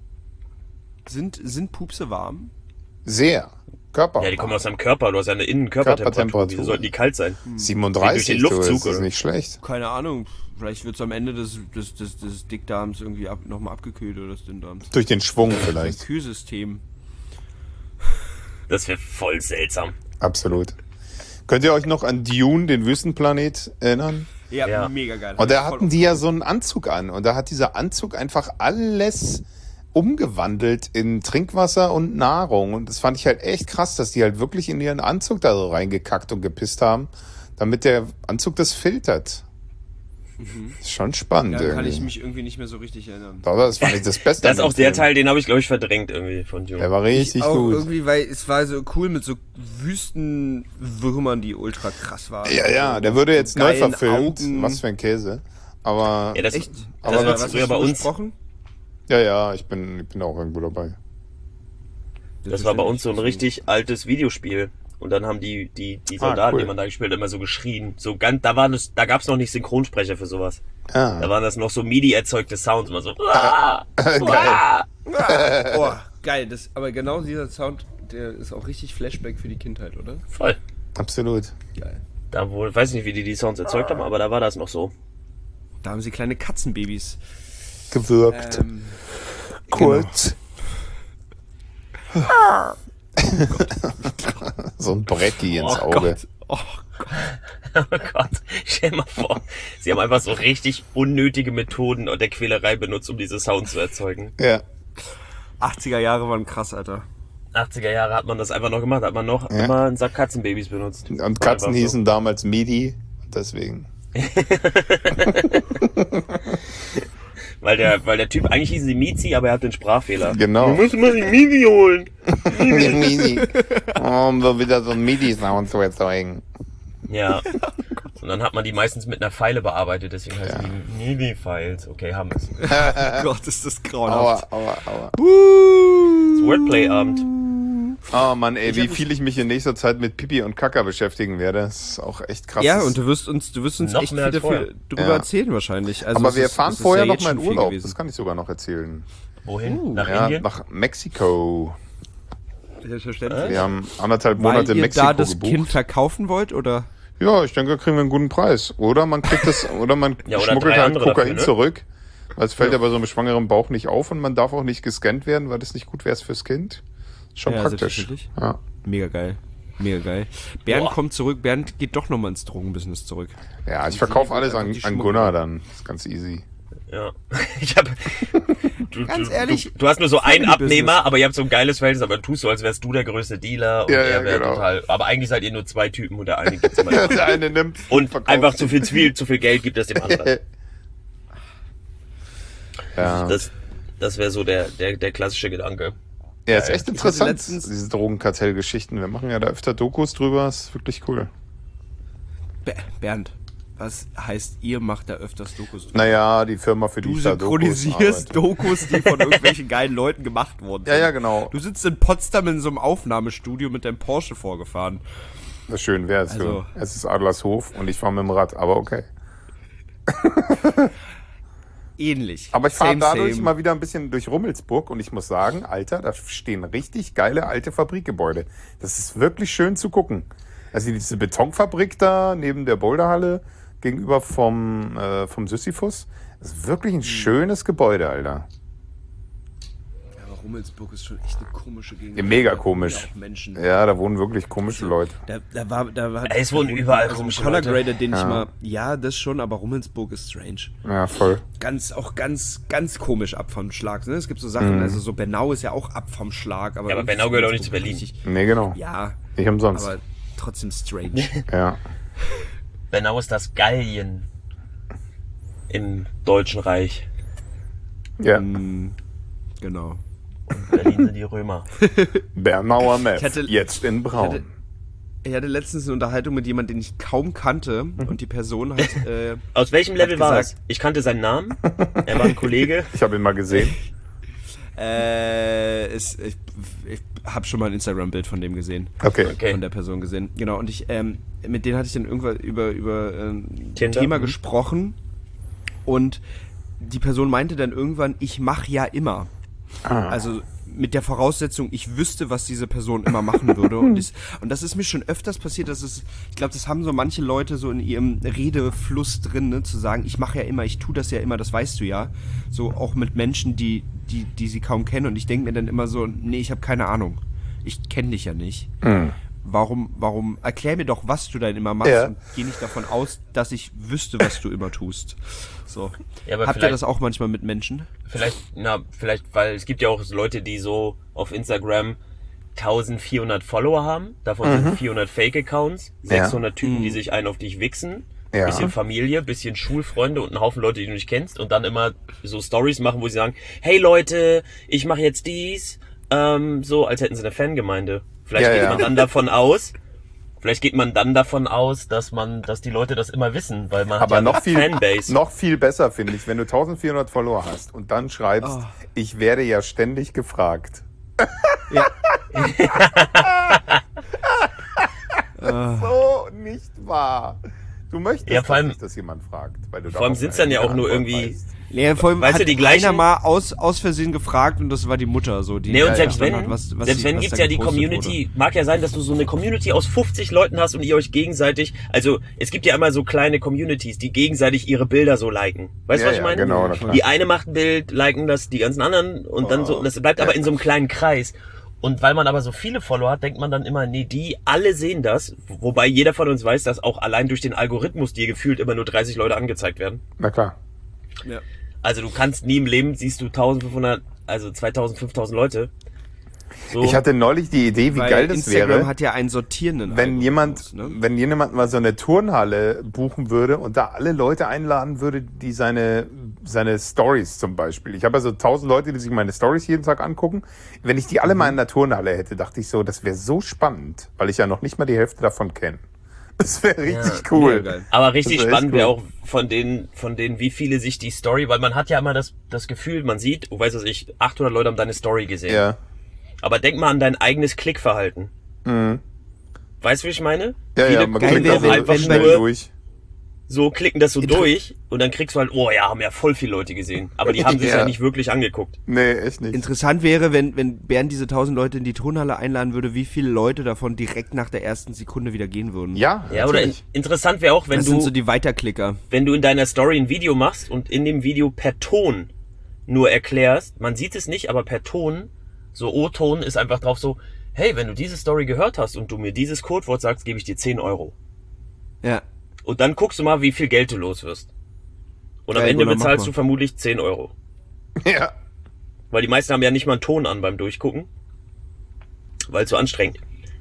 Sind Pupse warm? Sehr. Körper. Ja, die kommen aus deinem Körper, du hast ja eine Innenkörpertemperatur. Körpertemperatur. Wieso sollten die kalt sein? 37, Durch den Luftzug, das ist oder? nicht schlecht. Keine Ahnung. Vielleicht wird es am Ende des Dickdarms irgendwie nochmal abgekühlt oder des Dünndarms. Durch den Schwung Ein vielleicht. Kühlsystem. Das wäre voll seltsam. Absolut. Könnt ihr euch noch an Dune, den Wüstenplanet, erinnern? Ja, mega geil. Und da hatten die ja so einen Anzug an. Und da hat dieser Anzug einfach alles umgewandelt in Trinkwasser und Nahrung. Und das fand ich halt echt krass, dass die halt wirklich in ihren Anzug da so reingekackt und gepisst haben, damit der Anzug das filtert. Ist schon spannend Da kann irgendwie. ich mich irgendwie nicht mehr so richtig erinnern. Aber das fand ich das Beste. Das ist an dem auch der Film. Teil, den habe ich, glaube ich, verdrängt irgendwie von Dune. Der war richtig Auch gut. irgendwie, weil es war so cool mit so Wüstenwürmern, die ultra krass waren. Ja, der würde jetzt So neu geilen verfilmt. Augen. Was für ein Käse. Aber Ja, das, Echt? Aber das was war hast früher du bei uns. besprochen? ja, ich bin auch irgendwo dabei. Das war bei uns so ein richtig altes Videospiel. Und dann haben die Soldaten, cool. die man da gespielt hat, immer so geschrien. So ganz, da gab's noch nicht Synchronsprecher für sowas. Da waren das noch so MIDI erzeugte Sounds, immer so. Geil. Oh, geil. Aber genau dieser Sound, der ist auch richtig Flashback für die Kindheit, oder? Voll. Absolut. Geil. Da wohl, weiß nicht, wie die Sounds erzeugt haben, aber da war das noch so. Da haben sie kleine Katzenbabys. Gewürgt. Kurz. So ein Brecki ins Auge. Oh Oh Gott, stell mal vor, sie haben einfach so richtig unnötige Methoden der Quälerei benutzt, um diese Sounds zu erzeugen. Ja. 80er Jahre waren krass, Alter. 80er Jahre hat man das einfach noch gemacht, hat man noch immer einen Sack Katzenbabys benutzt. Und Katzen hießen damals Midi, deswegen. Weil der Typ, eigentlich hieß sie Mizi, aber er hat den Sprachfehler. Genau. Du musst mal die Midi holen. Midi. Um so wieder so ein Midi-Sound zu erzeugen. Ja. Und dann hat man die meistens mit einer Pfeile bearbeitet, deswegen heißen die Midi-Files. Okay, haben wir's. Gott, ist das grauenhaft. Aua. Das Wordplay-Abend. Oh Mann, ey, wie viel ich mich in nächster Zeit mit Pipi und Kaka beschäftigen werde. Das ist auch echt krass. Ja, und du wirst uns noch echt mehr viel als drüber erzählen wahrscheinlich. Also aber wir fahren vorher noch mal in schon viel Urlaub. gewesen. Das kann ich sogar noch erzählen. Wohin? Nach Ja, Indien? nach Mexiko. Selbstverständlich. Wir haben 1,5 Weil Monate ihr Mexiko da das gebucht. Kind verkaufen wollt, oder? Ja, ich denke, da kriegen wir einen guten Preis. Oder man kriegt das, oder man Ja, oder schmuggelt 3 halt andere Kokain dafür, ne? zurück. Weil es fällt ja bei so einem schwangeren Bauch nicht auf und man darf auch nicht gescannt werden, weil das nicht gut wäre fürs Kind. Schon Ja, praktisch. selbstverständlich. Ja. Mega geil. Mega geil. Bernd Boah. kommt zurück. Bernd geht doch nochmal ins Drogenbusiness zurück. Ja, ich verkaufe alles an, einfach die an Schmuggel. Gunnar dann. Das ist ganz easy. Ja. Ich hab. Ganz ehrlich, Du hast nur so einen Family Abnehmer, Business. aber ihr habt so ein geiles Verhältnis, aber du tust so, als wärst du der größte Dealer und Ja, er ja, wäre genau. total. Aber eigentlich seid ihr nur 2 Typen und der eine gibt's immer Der dem eine nimmt und verkauft einfach sich. zu viel Geld gibt es dem anderen. Ja. Das wäre so der klassische Gedanke. Ja, ist echt interessant, letztens- diese Drogenkartell-Geschichten. Wir machen ja da öfter Dokus drüber, ist wirklich cool. Bernd, was heißt, ihr macht da öfters Dokus? Naja, die Firma, für die Du ich da Dokus synchronisierst arbeite. Dokus, die von irgendwelchen geilen Leuten gemacht worden sind. Ja, ja, genau. Du sitzt in Potsdam in so einem Aufnahmestudio mit deinem Porsche vorgefahren. Das schön wäre es. Also- Es ist Adlershof und ich fahre mit dem Rad, aber okay. Ähnlich. Aber ich fahre Same, dadurch same. mal wieder ein bisschen durch Rummelsburg und ich muss sagen, Alter, da stehen richtig geile alte Fabrikgebäude. Das ist wirklich schön zu gucken. Also diese Betonfabrik da neben der Boulderhalle gegenüber vom Sisyphus, das ist wirklich ein schönes Gebäude, Alter. Ja, aber Rummelsburg ist schon echt eine komische Gegend. Ja, mega Da wohnen komisch. ja auch Menschen. Ja, da wohnen wirklich komische Leute. Da war Es wohnen überall so ein komische Color Leute. Grader, den ich Ja. mal. Ja, das schon, aber Rummelsburg ist strange. Ja, voll. Ganz komisch ab vom Schlag. Ne? Es gibt so Sachen, also so Bernau ist ja auch ab vom Schlag. Aber Ja, aber irgendwie Bernau gehört auch nicht Rummelsburg zu Berlin. richtig- Nee, genau. Ja, Nicht umsonst. aber trotzdem strange. Ja. Bernau ist das Gallien im Deutschen Reich. Ja. Genau. Berlin sind die Römer. Bernauer Meth. Ich hatte- Jetzt in Braun. Ich hatte letztens eine Unterhaltung mit jemandem, den ich kaum kannte, und die Person hat. Aus welchem Level war gesagt- das? Ich kannte seinen Namen. Er war ein Kollege. Ich habe ihn mal gesehen. Ich habe schon mal ein Instagram-Bild von dem gesehen. Okay. Okay. Von der Person gesehen. Genau, und mit denen hatte ich dann irgendwann über ein Tinder? Thema gesprochen, und die Person meinte dann irgendwann, ich mache ja immer. Also mit der Voraussetzung, ich wüsste, was diese Person immer machen würde. Und das ist mir schon öfters passiert, ich glaube, das haben so manche Leute so in ihrem Redefluss drin, ne, zu sagen, ich mache ja immer, ich tue das ja immer, das weißt du ja. So auch mit Menschen, die sie kaum kennen. Und ich denke mir dann immer so, nee, ich habe keine Ahnung. Ich kenne dich ja nicht. Warum, erklär mir doch, was du dann immer machst, Ja. und geh nicht davon aus, dass ich wüsste, was du immer tust. So. Ja, aber Habt ihr vielleicht- das auch manchmal mit Menschen? Vielleicht, weil es gibt ja auch Leute, die so auf Instagram 1400 Follower haben. Davon sind 400 Fake-Accounts, 600 Typen, die sich einen auf dich wichsen. Ja. Bisschen Familie, bisschen Schulfreunde und ein Haufen Leute, die du nicht kennst. Und dann immer so Stories machen, wo sie sagen, hey Leute, ich mache jetzt dies. So, als hätten sie eine Fangemeinde. Vielleicht Ja, geht ja. man dann davon aus, dass die Leute das immer wissen, weil man hat Aber ja noch eine Fanbase. noch viel besser finde ich, wenn du 1400 Follower hast und dann schreibst, ich werde ja ständig gefragt. Ja. So nicht wahr. Du möchtest Ja, vor allem- nicht, dass jemand fragt. Weil du Vor allem darauf sind's dann ja eine auch nur Antwort irgendwie- weißt. Nee, vor allem Weißt du, hat die gleichen- einer mal aus Versehen gefragt, und das war die Mutter so. Die Nee, und selbst verstanden wenn, hat, selbst wenn gibt's ja die Community, mag ja sein, dass du so eine Community aus 50 Leuten hast und ihr euch gegenseitig, also es gibt ja immer so kleine Communities, die gegenseitig ihre Bilder so liken. Weißt du, Ja, was ich ja, meine? genau, na klar. Die eine macht ein Bild, liken das die ganzen anderen und dann so, und das bleibt aber in so einem kleinen Kreis. Und weil man aber so viele Follower hat, denkt man dann immer, nee, die alle sehen das, wobei jeder von uns weiß, dass auch allein durch den Algorithmus dir gefühlt immer nur 30 Leute angezeigt werden. Na klar. Ja. Also du kannst nie im Leben, siehst du 1500, also 2000, 5000 Leute. So. Ich hatte neulich die Idee, wie Weil geil das Instagram wäre, hat ja einen sortierenden wenn Algorithmus, ne? wenn jemand mal so eine Turnhalle buchen würde und da alle Leute einladen würde, die seine Stories zum Beispiel. Ich habe also 1000 Leute, die sich meine Stories jeden Tag angucken. Wenn ich die alle mal in der Turnhalle hätte, dachte ich so, das wäre so spannend, weil ich ja noch nicht mal die Hälfte davon kenne. Das wäre richtig cool. Mega geil. Aber richtig Das wär echt spannend wäre cool. auch von denen, wie viele sich die Story, weil man hat ja immer das Gefühl, man sieht, weißt du, 800 Leute haben deine Story gesehen. Ja. Aber denk mal an dein eigenes Klickverhalten. Weißt du, wie ich meine? Ja, Viele man klicken klickt auch auch einfach schnell nur durch. so, klicken das so durch und dann kriegst du halt, oh ja, haben ja voll viele Leute gesehen. Aber die haben sich ja nicht wirklich angeguckt. Nee, echt nicht. Interessant wäre, wenn Bernd diese 1000 Leute in die Turnhalle einladen würde, wie viele Leute davon direkt nach der ersten Sekunde wieder gehen würden. Ja, Ja, oder interessant wäre auch, wenn Das sind du, so die Weiterklicker. wenn du in deiner Story ein Video machst und in dem Video per Ton nur erklärst, man sieht es nicht, aber per Ton, so O-Ton ist einfach drauf so, hey, wenn du diese Story gehört hast und du mir dieses Codewort sagst, gebe ich dir 10 Euro. Ja. Und dann guckst du mal, wie viel Geld du los wirst. Und am Geil, Ende Gunnar, mach bezahlst mal. du vermutlich 10 Euro. Ja. Weil die meisten haben ja nicht mal einen Ton an beim Durchgucken. Weil es so anstrengend.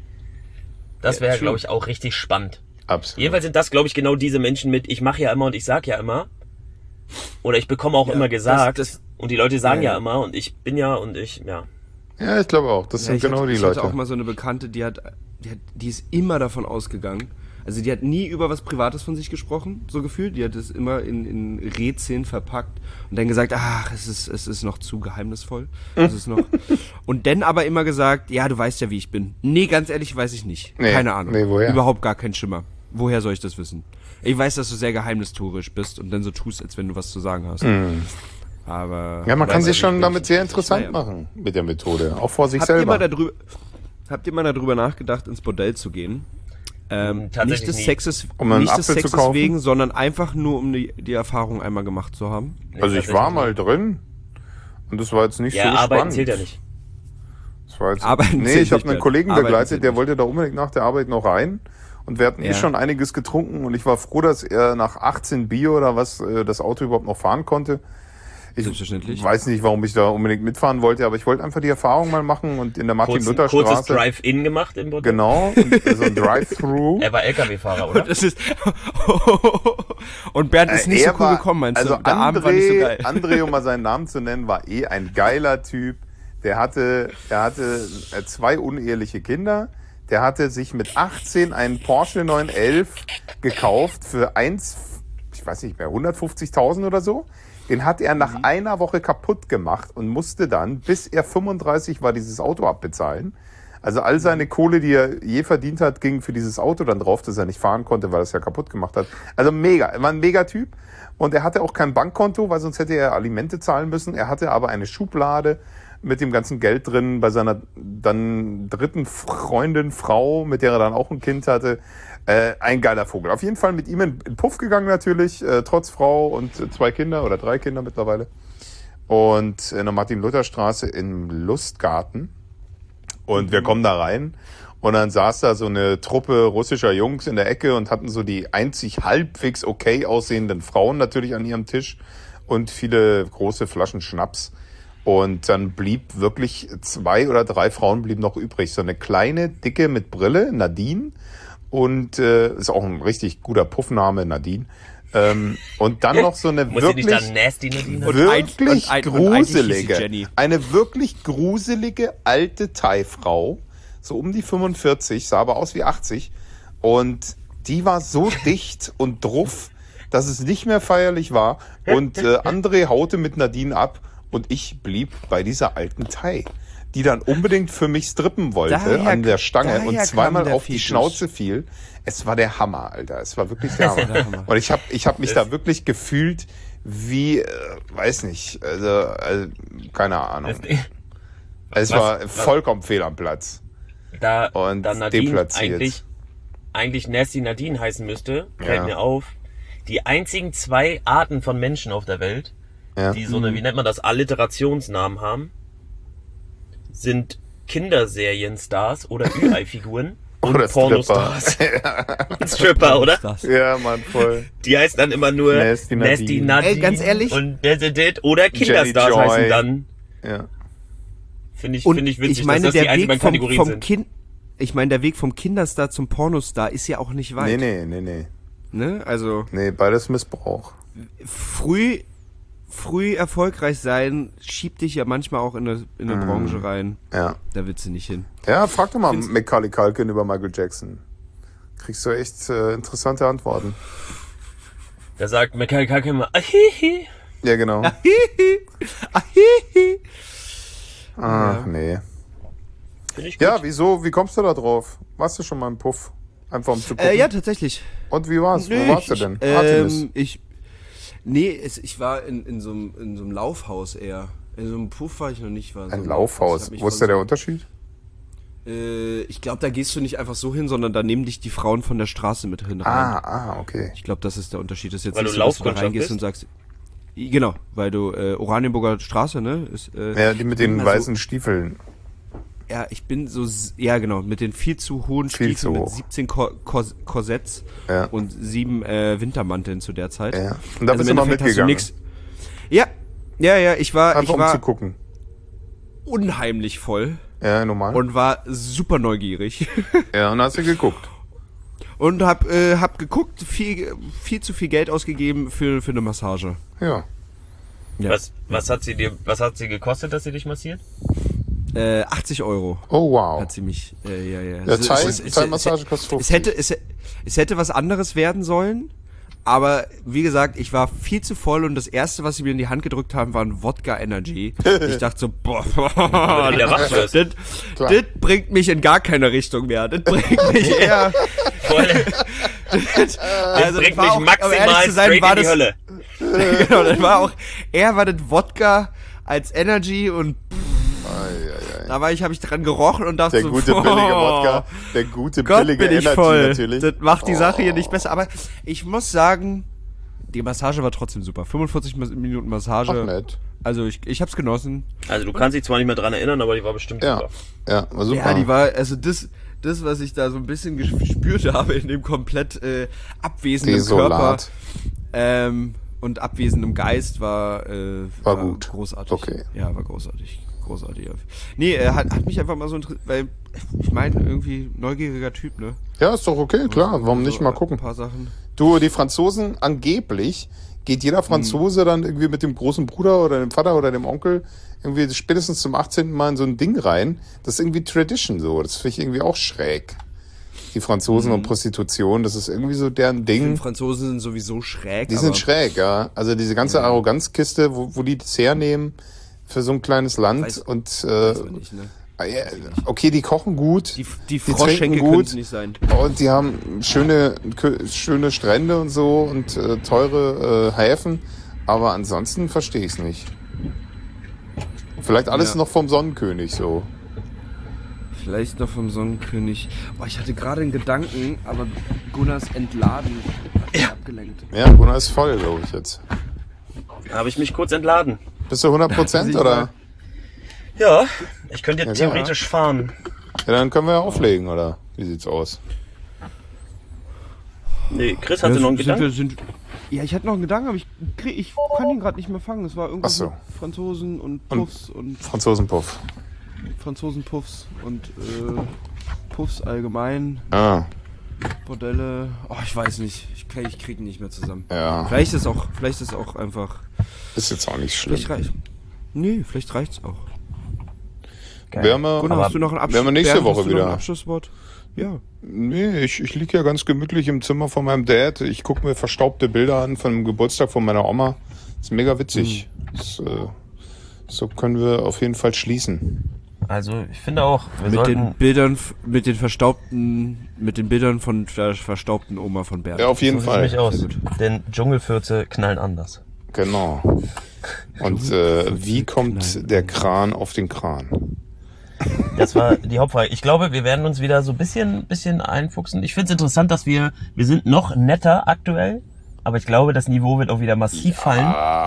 Das wäre, glaube ich, auch richtig spannend. Absolut. Jedenfalls sind das, glaube ich, genau diese Menschen mit, ich mache ja immer und ich sag ja immer. Oder ich bekomme auch immer gesagt. das- und die Leute sagen Ja. ja immer und ich bin ja und ich, ja. Ja, ich glaube auch. Das sind genau die ich Leute. hatte auch mal so eine Bekannte, die ist immer davon ausgegangen. Also die hat nie über was Privates von sich gesprochen, so gefühlt. Die hat es immer in Rätseln verpackt und dann gesagt, ach, es ist noch zu geheimnisvoll. Es ist noch. Und dann aber immer gesagt, ja, du weißt ja, wie ich bin. Nee, ganz ehrlich, weiß ich nicht. Nee, Keine Ahnung. nee, woher? Überhaupt gar kein Schimmer. Woher soll ich das wissen? Ich weiß, dass du sehr geheimnistuerisch bist und dann so tust, als wenn du was zu sagen hast. Aber Ja, man kann weiß sich ich schon nicht. damit sehr interessant Ja. machen mit der Methode. Auch vor sich Habt ihr selber. mal darüber nachgedacht, ins Bordell zu gehen? Tatsächlich Nicht des nie. Sexes, Um einen nicht des Apfel zu Sexes kaufen? wegen, sondern einfach nur, um die Erfahrung einmal gemacht zu haben. Nee, Also ich war tatsächlich mal nicht. drin und das war jetzt nicht Ja, so arbeiten spannend. zählt ja nicht. Das war jetzt, Arbeiten nee, zählt ich habe nicht, einen Bernd. Kollegen Arbeiten begleitet, zählt der nicht. wollte da unbedingt nach der Arbeit noch rein. Und wir hatten Ja. schon einiges getrunken und ich war froh, dass er nach 18 Bier oder was das Auto überhaupt noch fahren konnte. Ich Selbstverständlich. weiß nicht, warum ich da unbedingt mitfahren wollte, aber ich wollte einfach die Erfahrung mal machen und in der Kurzes Martin-Luther-Straße. Drive-In gemacht im Bordell. Genau, so ein Drive-Thru. Er war LKW-Fahrer, oder? Das ist und Bernd ist nicht so cool gekommen, meinst also du? Der Abend war nicht so geil. André, um mal seinen Namen zu nennen, war ein geiler Typ. Der hatte 2 uneheliche Kinder. Der hatte sich mit 18 einen Porsche 911 gekauft für ich weiß nicht mehr, 150.000 oder so. Den hat er nach einer Woche kaputt gemacht und musste dann, bis er 35 war, dieses Auto abbezahlen. Also all seine Kohle, die er je verdient hat, ging für dieses Auto dann drauf, dass er nicht fahren konnte, weil er es ja kaputt gemacht hat. Also mega, er war ein Megatyp. Und er hatte auch kein Bankkonto, weil sonst hätte er Alimente zahlen müssen. Er hatte aber eine Schublade mit dem ganzen Geld drin bei seiner dann dritten Freundin, Frau, mit der er dann auch ein Kind hatte. Ein geiler Vogel. Auf jeden Fall mit ihm in Puff gegangen natürlich, trotz Frau und 2 Kinder oder 3 Kinder mittlerweile. Und in der Martin-Luther-Straße im Lustgarten. Und wir kommen da rein und dann saß da so eine Truppe russischer Jungs in der Ecke und hatten so die einzig halbwegs okay aussehenden Frauen natürlich an ihrem Tisch und viele große Flaschen Schnaps. Und dann blieb wirklich 2 oder 3 Frauen blieben noch übrig. So eine kleine, dicke mit Brille, Nadine. Und ist auch ein richtig guter Puffname, Nadine. Und dann noch so eine Muss sie nicht wirklich, dann Nasty Nadine? wirklich und eigentlich hieß sie gruselige, Jenny. eine wirklich gruselige alte Thai-Frau, so um die 45, sah aber aus wie 80. Und die war so dicht und druff, dass es nicht mehr feierlich war. Und André haute mit Nadine ab und ich blieb bei dieser alten Thai, die dann unbedingt für mich strippen wollte an der Stange und zweimal kam der auf die Fetisch. Schnauze fiel. Es war der Hammer, Alter. Es war wirklich der Hammer. Und ich hab mich da wirklich gefühlt wie, weiß nicht, also keine Ahnung. Es war vollkommen fehl am Platz. Da Und Nadine deplatziert. eigentlich Nasty Nadine heißen müsste, fällt Ja. mir auf, die einzigen 2 Arten von Menschen auf der Welt, Ja. die so eine, wie nennt man das, Alliterationsnamen haben, sind Kinderserienstars oder Ü-Ei-Figuren und Oder Pornostars. Stripper, oder? Ja, Mann, voll. Die heißen dann immer nur Nasty Nadine. Ey, ganz ehrlich? und oder Kinderstars Jenny Joy. heißen dann. Ja. Finde ich Und witzig, ich meine, dass das die der einzigen Weg beiden Kategorien vom sind. Kind, ich meine, der Weg vom Kinderstar zum Pornostar ist ja auch nicht weit. Nee. Ne? Also Nee, beides Missbrauch. früh erfolgreich sein schiebt dich ja manchmal auch in eine Branche rein. Ja. Da willst du nicht hin. Ja, frag doch mal Macaulay Culkin über Michael Jackson. Kriegst du echt interessante Antworten. Da sagt Macaulay Culkin immer, ahihi. Ja, genau. Ahihi. Ach, nee. Finde ich gut. Ja, wieso? Wie kommst du da drauf? Warst du schon mal im Puff? Einfach um zu gucken? Ja, tatsächlich. Und wie war's? Nö, Wo warst du denn? Artemis. Ich war in so einem Laufhaus eher. In so einem Puff war ich noch nicht. Ein Laufhaus. Wo ist da der Unterschied? Ich glaube, da gehst du nicht einfach so hin, sondern da nehmen dich die Frauen von der Straße mit hin rein. Okay. Ich glaube, das ist der Unterschied. Das ist jetzt Weil nicht du so, dass du da Laufkundschaft reingehst bist? und sagst, genau, weil du Oranienburger Straße, ne? Ist, Ja, die mit den weißen Stiefeln. Ja, ich bin so, ja genau, mit den viel zu hohen Viel Stiefeln, zu mit hoch. 17 Korsetts Ja. und 7 Wintermanteln zu der Zeit. Ja. Und da bist im du mal Endeffekt hast mitgegangen. Ja, ich war Einfach um zu gucken. unheimlich voll Ja, normal. und war super neugierig. Ja, und hast du geguckt. Und hab geguckt, viel zu viel Geld ausgegeben für eine Massage. Ja. Ja. Was hat sie gekostet, dass sie dich massiert? 80 Euro Oh, wow. hat sie mich, ja. Ja, Es- Thai-Massage kostet 50. Es hätte was anderes werden sollen, aber wie gesagt, ich war viel zu voll und das erste, was sie mir in die Hand gedrückt haben, war ein Wodka Energy. Ich dachte so, boah, du wieder wach wirst. das bringt mich in gar keine Richtung mehr. Das bringt mich eher, also Bringt war mich auch, um maximal ehrlich zu sein, straight war in die das, Hölle. genau, das war auch, eher war das Wodka als Energy und da habe ich dran gerochen und dachte Der so, gute billige Wodka, der gute Gott, billige bin ich Energy voll. natürlich. Das macht die Sache hier nicht besser. Aber ich muss sagen, die Massage war trotzdem super. 45 Minuten Massage. Ach, nett. Also ich hab's genossen. Also du kannst dich zwar nicht mehr dran erinnern, aber die war bestimmt Ja, super. ja, war super. Ja, die war, also das, was ich da so ein bisschen gespürt habe in dem komplett abwesenden Desolat. Körper und abwesendem Geist war gut. großartig. Okay. Ja, war großartig. Großartig. Nee, hat mich einfach mal so interessiert, weil ich meine, irgendwie neugieriger Typ, ne? Ja, ist doch okay, klar. Warum nicht mal gucken? Ein paar Sachen. Du, die Franzosen, angeblich geht jeder Franzose dann irgendwie mit dem großen Bruder oder dem Vater oder dem Onkel irgendwie spätestens zum 18. Mal in so ein Ding rein. Das ist irgendwie Tradition so. Das finde ich irgendwie auch schräg. Die Franzosen und Prostitution, das ist irgendwie so deren Ich Ding. finde, Franzosen sind sowieso schräg. Die sind schräg, ja. Also diese ganze Arroganzkiste, wo die das hernehmen für so ein kleines Land Weiß man nicht, ne? okay, die kochen gut, Die trinken Froschschenkel gut. können es nicht sein. und die haben schöne Strände und so und teure Häfen, aber ansonsten verstehe ich es nicht. Vielleicht alles Ja. noch vom Sonnenkönig so. Vielleicht noch vom Sonnenkönig. Boah, ich hatte gerade einen Gedanken, aber Gunnars Entladen hat mich abgelenkt. Ja, Gunnar ist voll, glaube ich jetzt. Habe ich mich kurz entladen. Bist du 100% oder? Ja, ich könnte Ja, theoretisch fahren. Ja, dann können wir ja auflegen, oder? Wie sieht's aus? Nee, Chris hatte noch einen Gedanken. Ja, ich hatte noch einen Gedanken, aber ich kann ihn gerade nicht mehr fangen. Es war irgendwas Ach so. mit Franzosen und Puffs und Franzosenpuff. Franzosenpuffs und Puffs allgemein, Ah, Bordelle. Oh, ich weiß nicht. Ich krieg ihn nicht mehr zusammen. ja. Vielleicht ist auch einfach. Ist jetzt auch nicht schlimm. Vielleicht reicht's auch. Werden wir, Gunnar, hast du noch werden wir nächste Bernd, Woche hast du noch ein wieder. Abschlusswort? Ja. Nee, ich lieg ja ganz gemütlich im Zimmer von meinem Dad. Ich gucke mir verstaubte Bilder an von dem Geburtstag von meiner Oma. Das ist mega witzig. So können wir auf jeden Fall schließen. Also ich finde auch, wir Mit sollten... den Bildern, mit den Bildern von der verstaubten Oma von Bernd. Ja, auf jeden So sieht's Fall. nämlich aus. Denn Dschungelfürze knallen anders. Genau. Und wie kommt der Kran auf den Kran? Das war die Hauptfrage. Ich glaube, wir werden uns wieder so ein bisschen einfuchsen. Ich finde es interessant, dass wir sind noch netter aktuell, aber ich glaube, das Niveau wird auch wieder massiv fallen.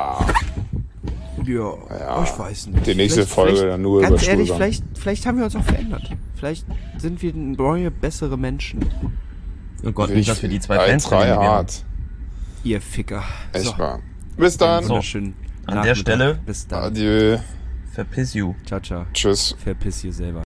Ja, oh, ich weiß nicht. Die nächste Folge dann nur über Ganz ehrlich, Stuhlgang. vielleicht haben wir uns auch verändert. Vielleicht sind wir neue, bessere Menschen. Oh Gott, nicht, dass wir die zwei Ein Fans verlieren. hart. Ihr Ficker. Echt wahr. Bis dann. Wunderschönen An der Nachmittag. Stelle- Bis dann. Adieu. Verpiss you. Ciao, ciao. Tschüss. Verpiss ihr selber.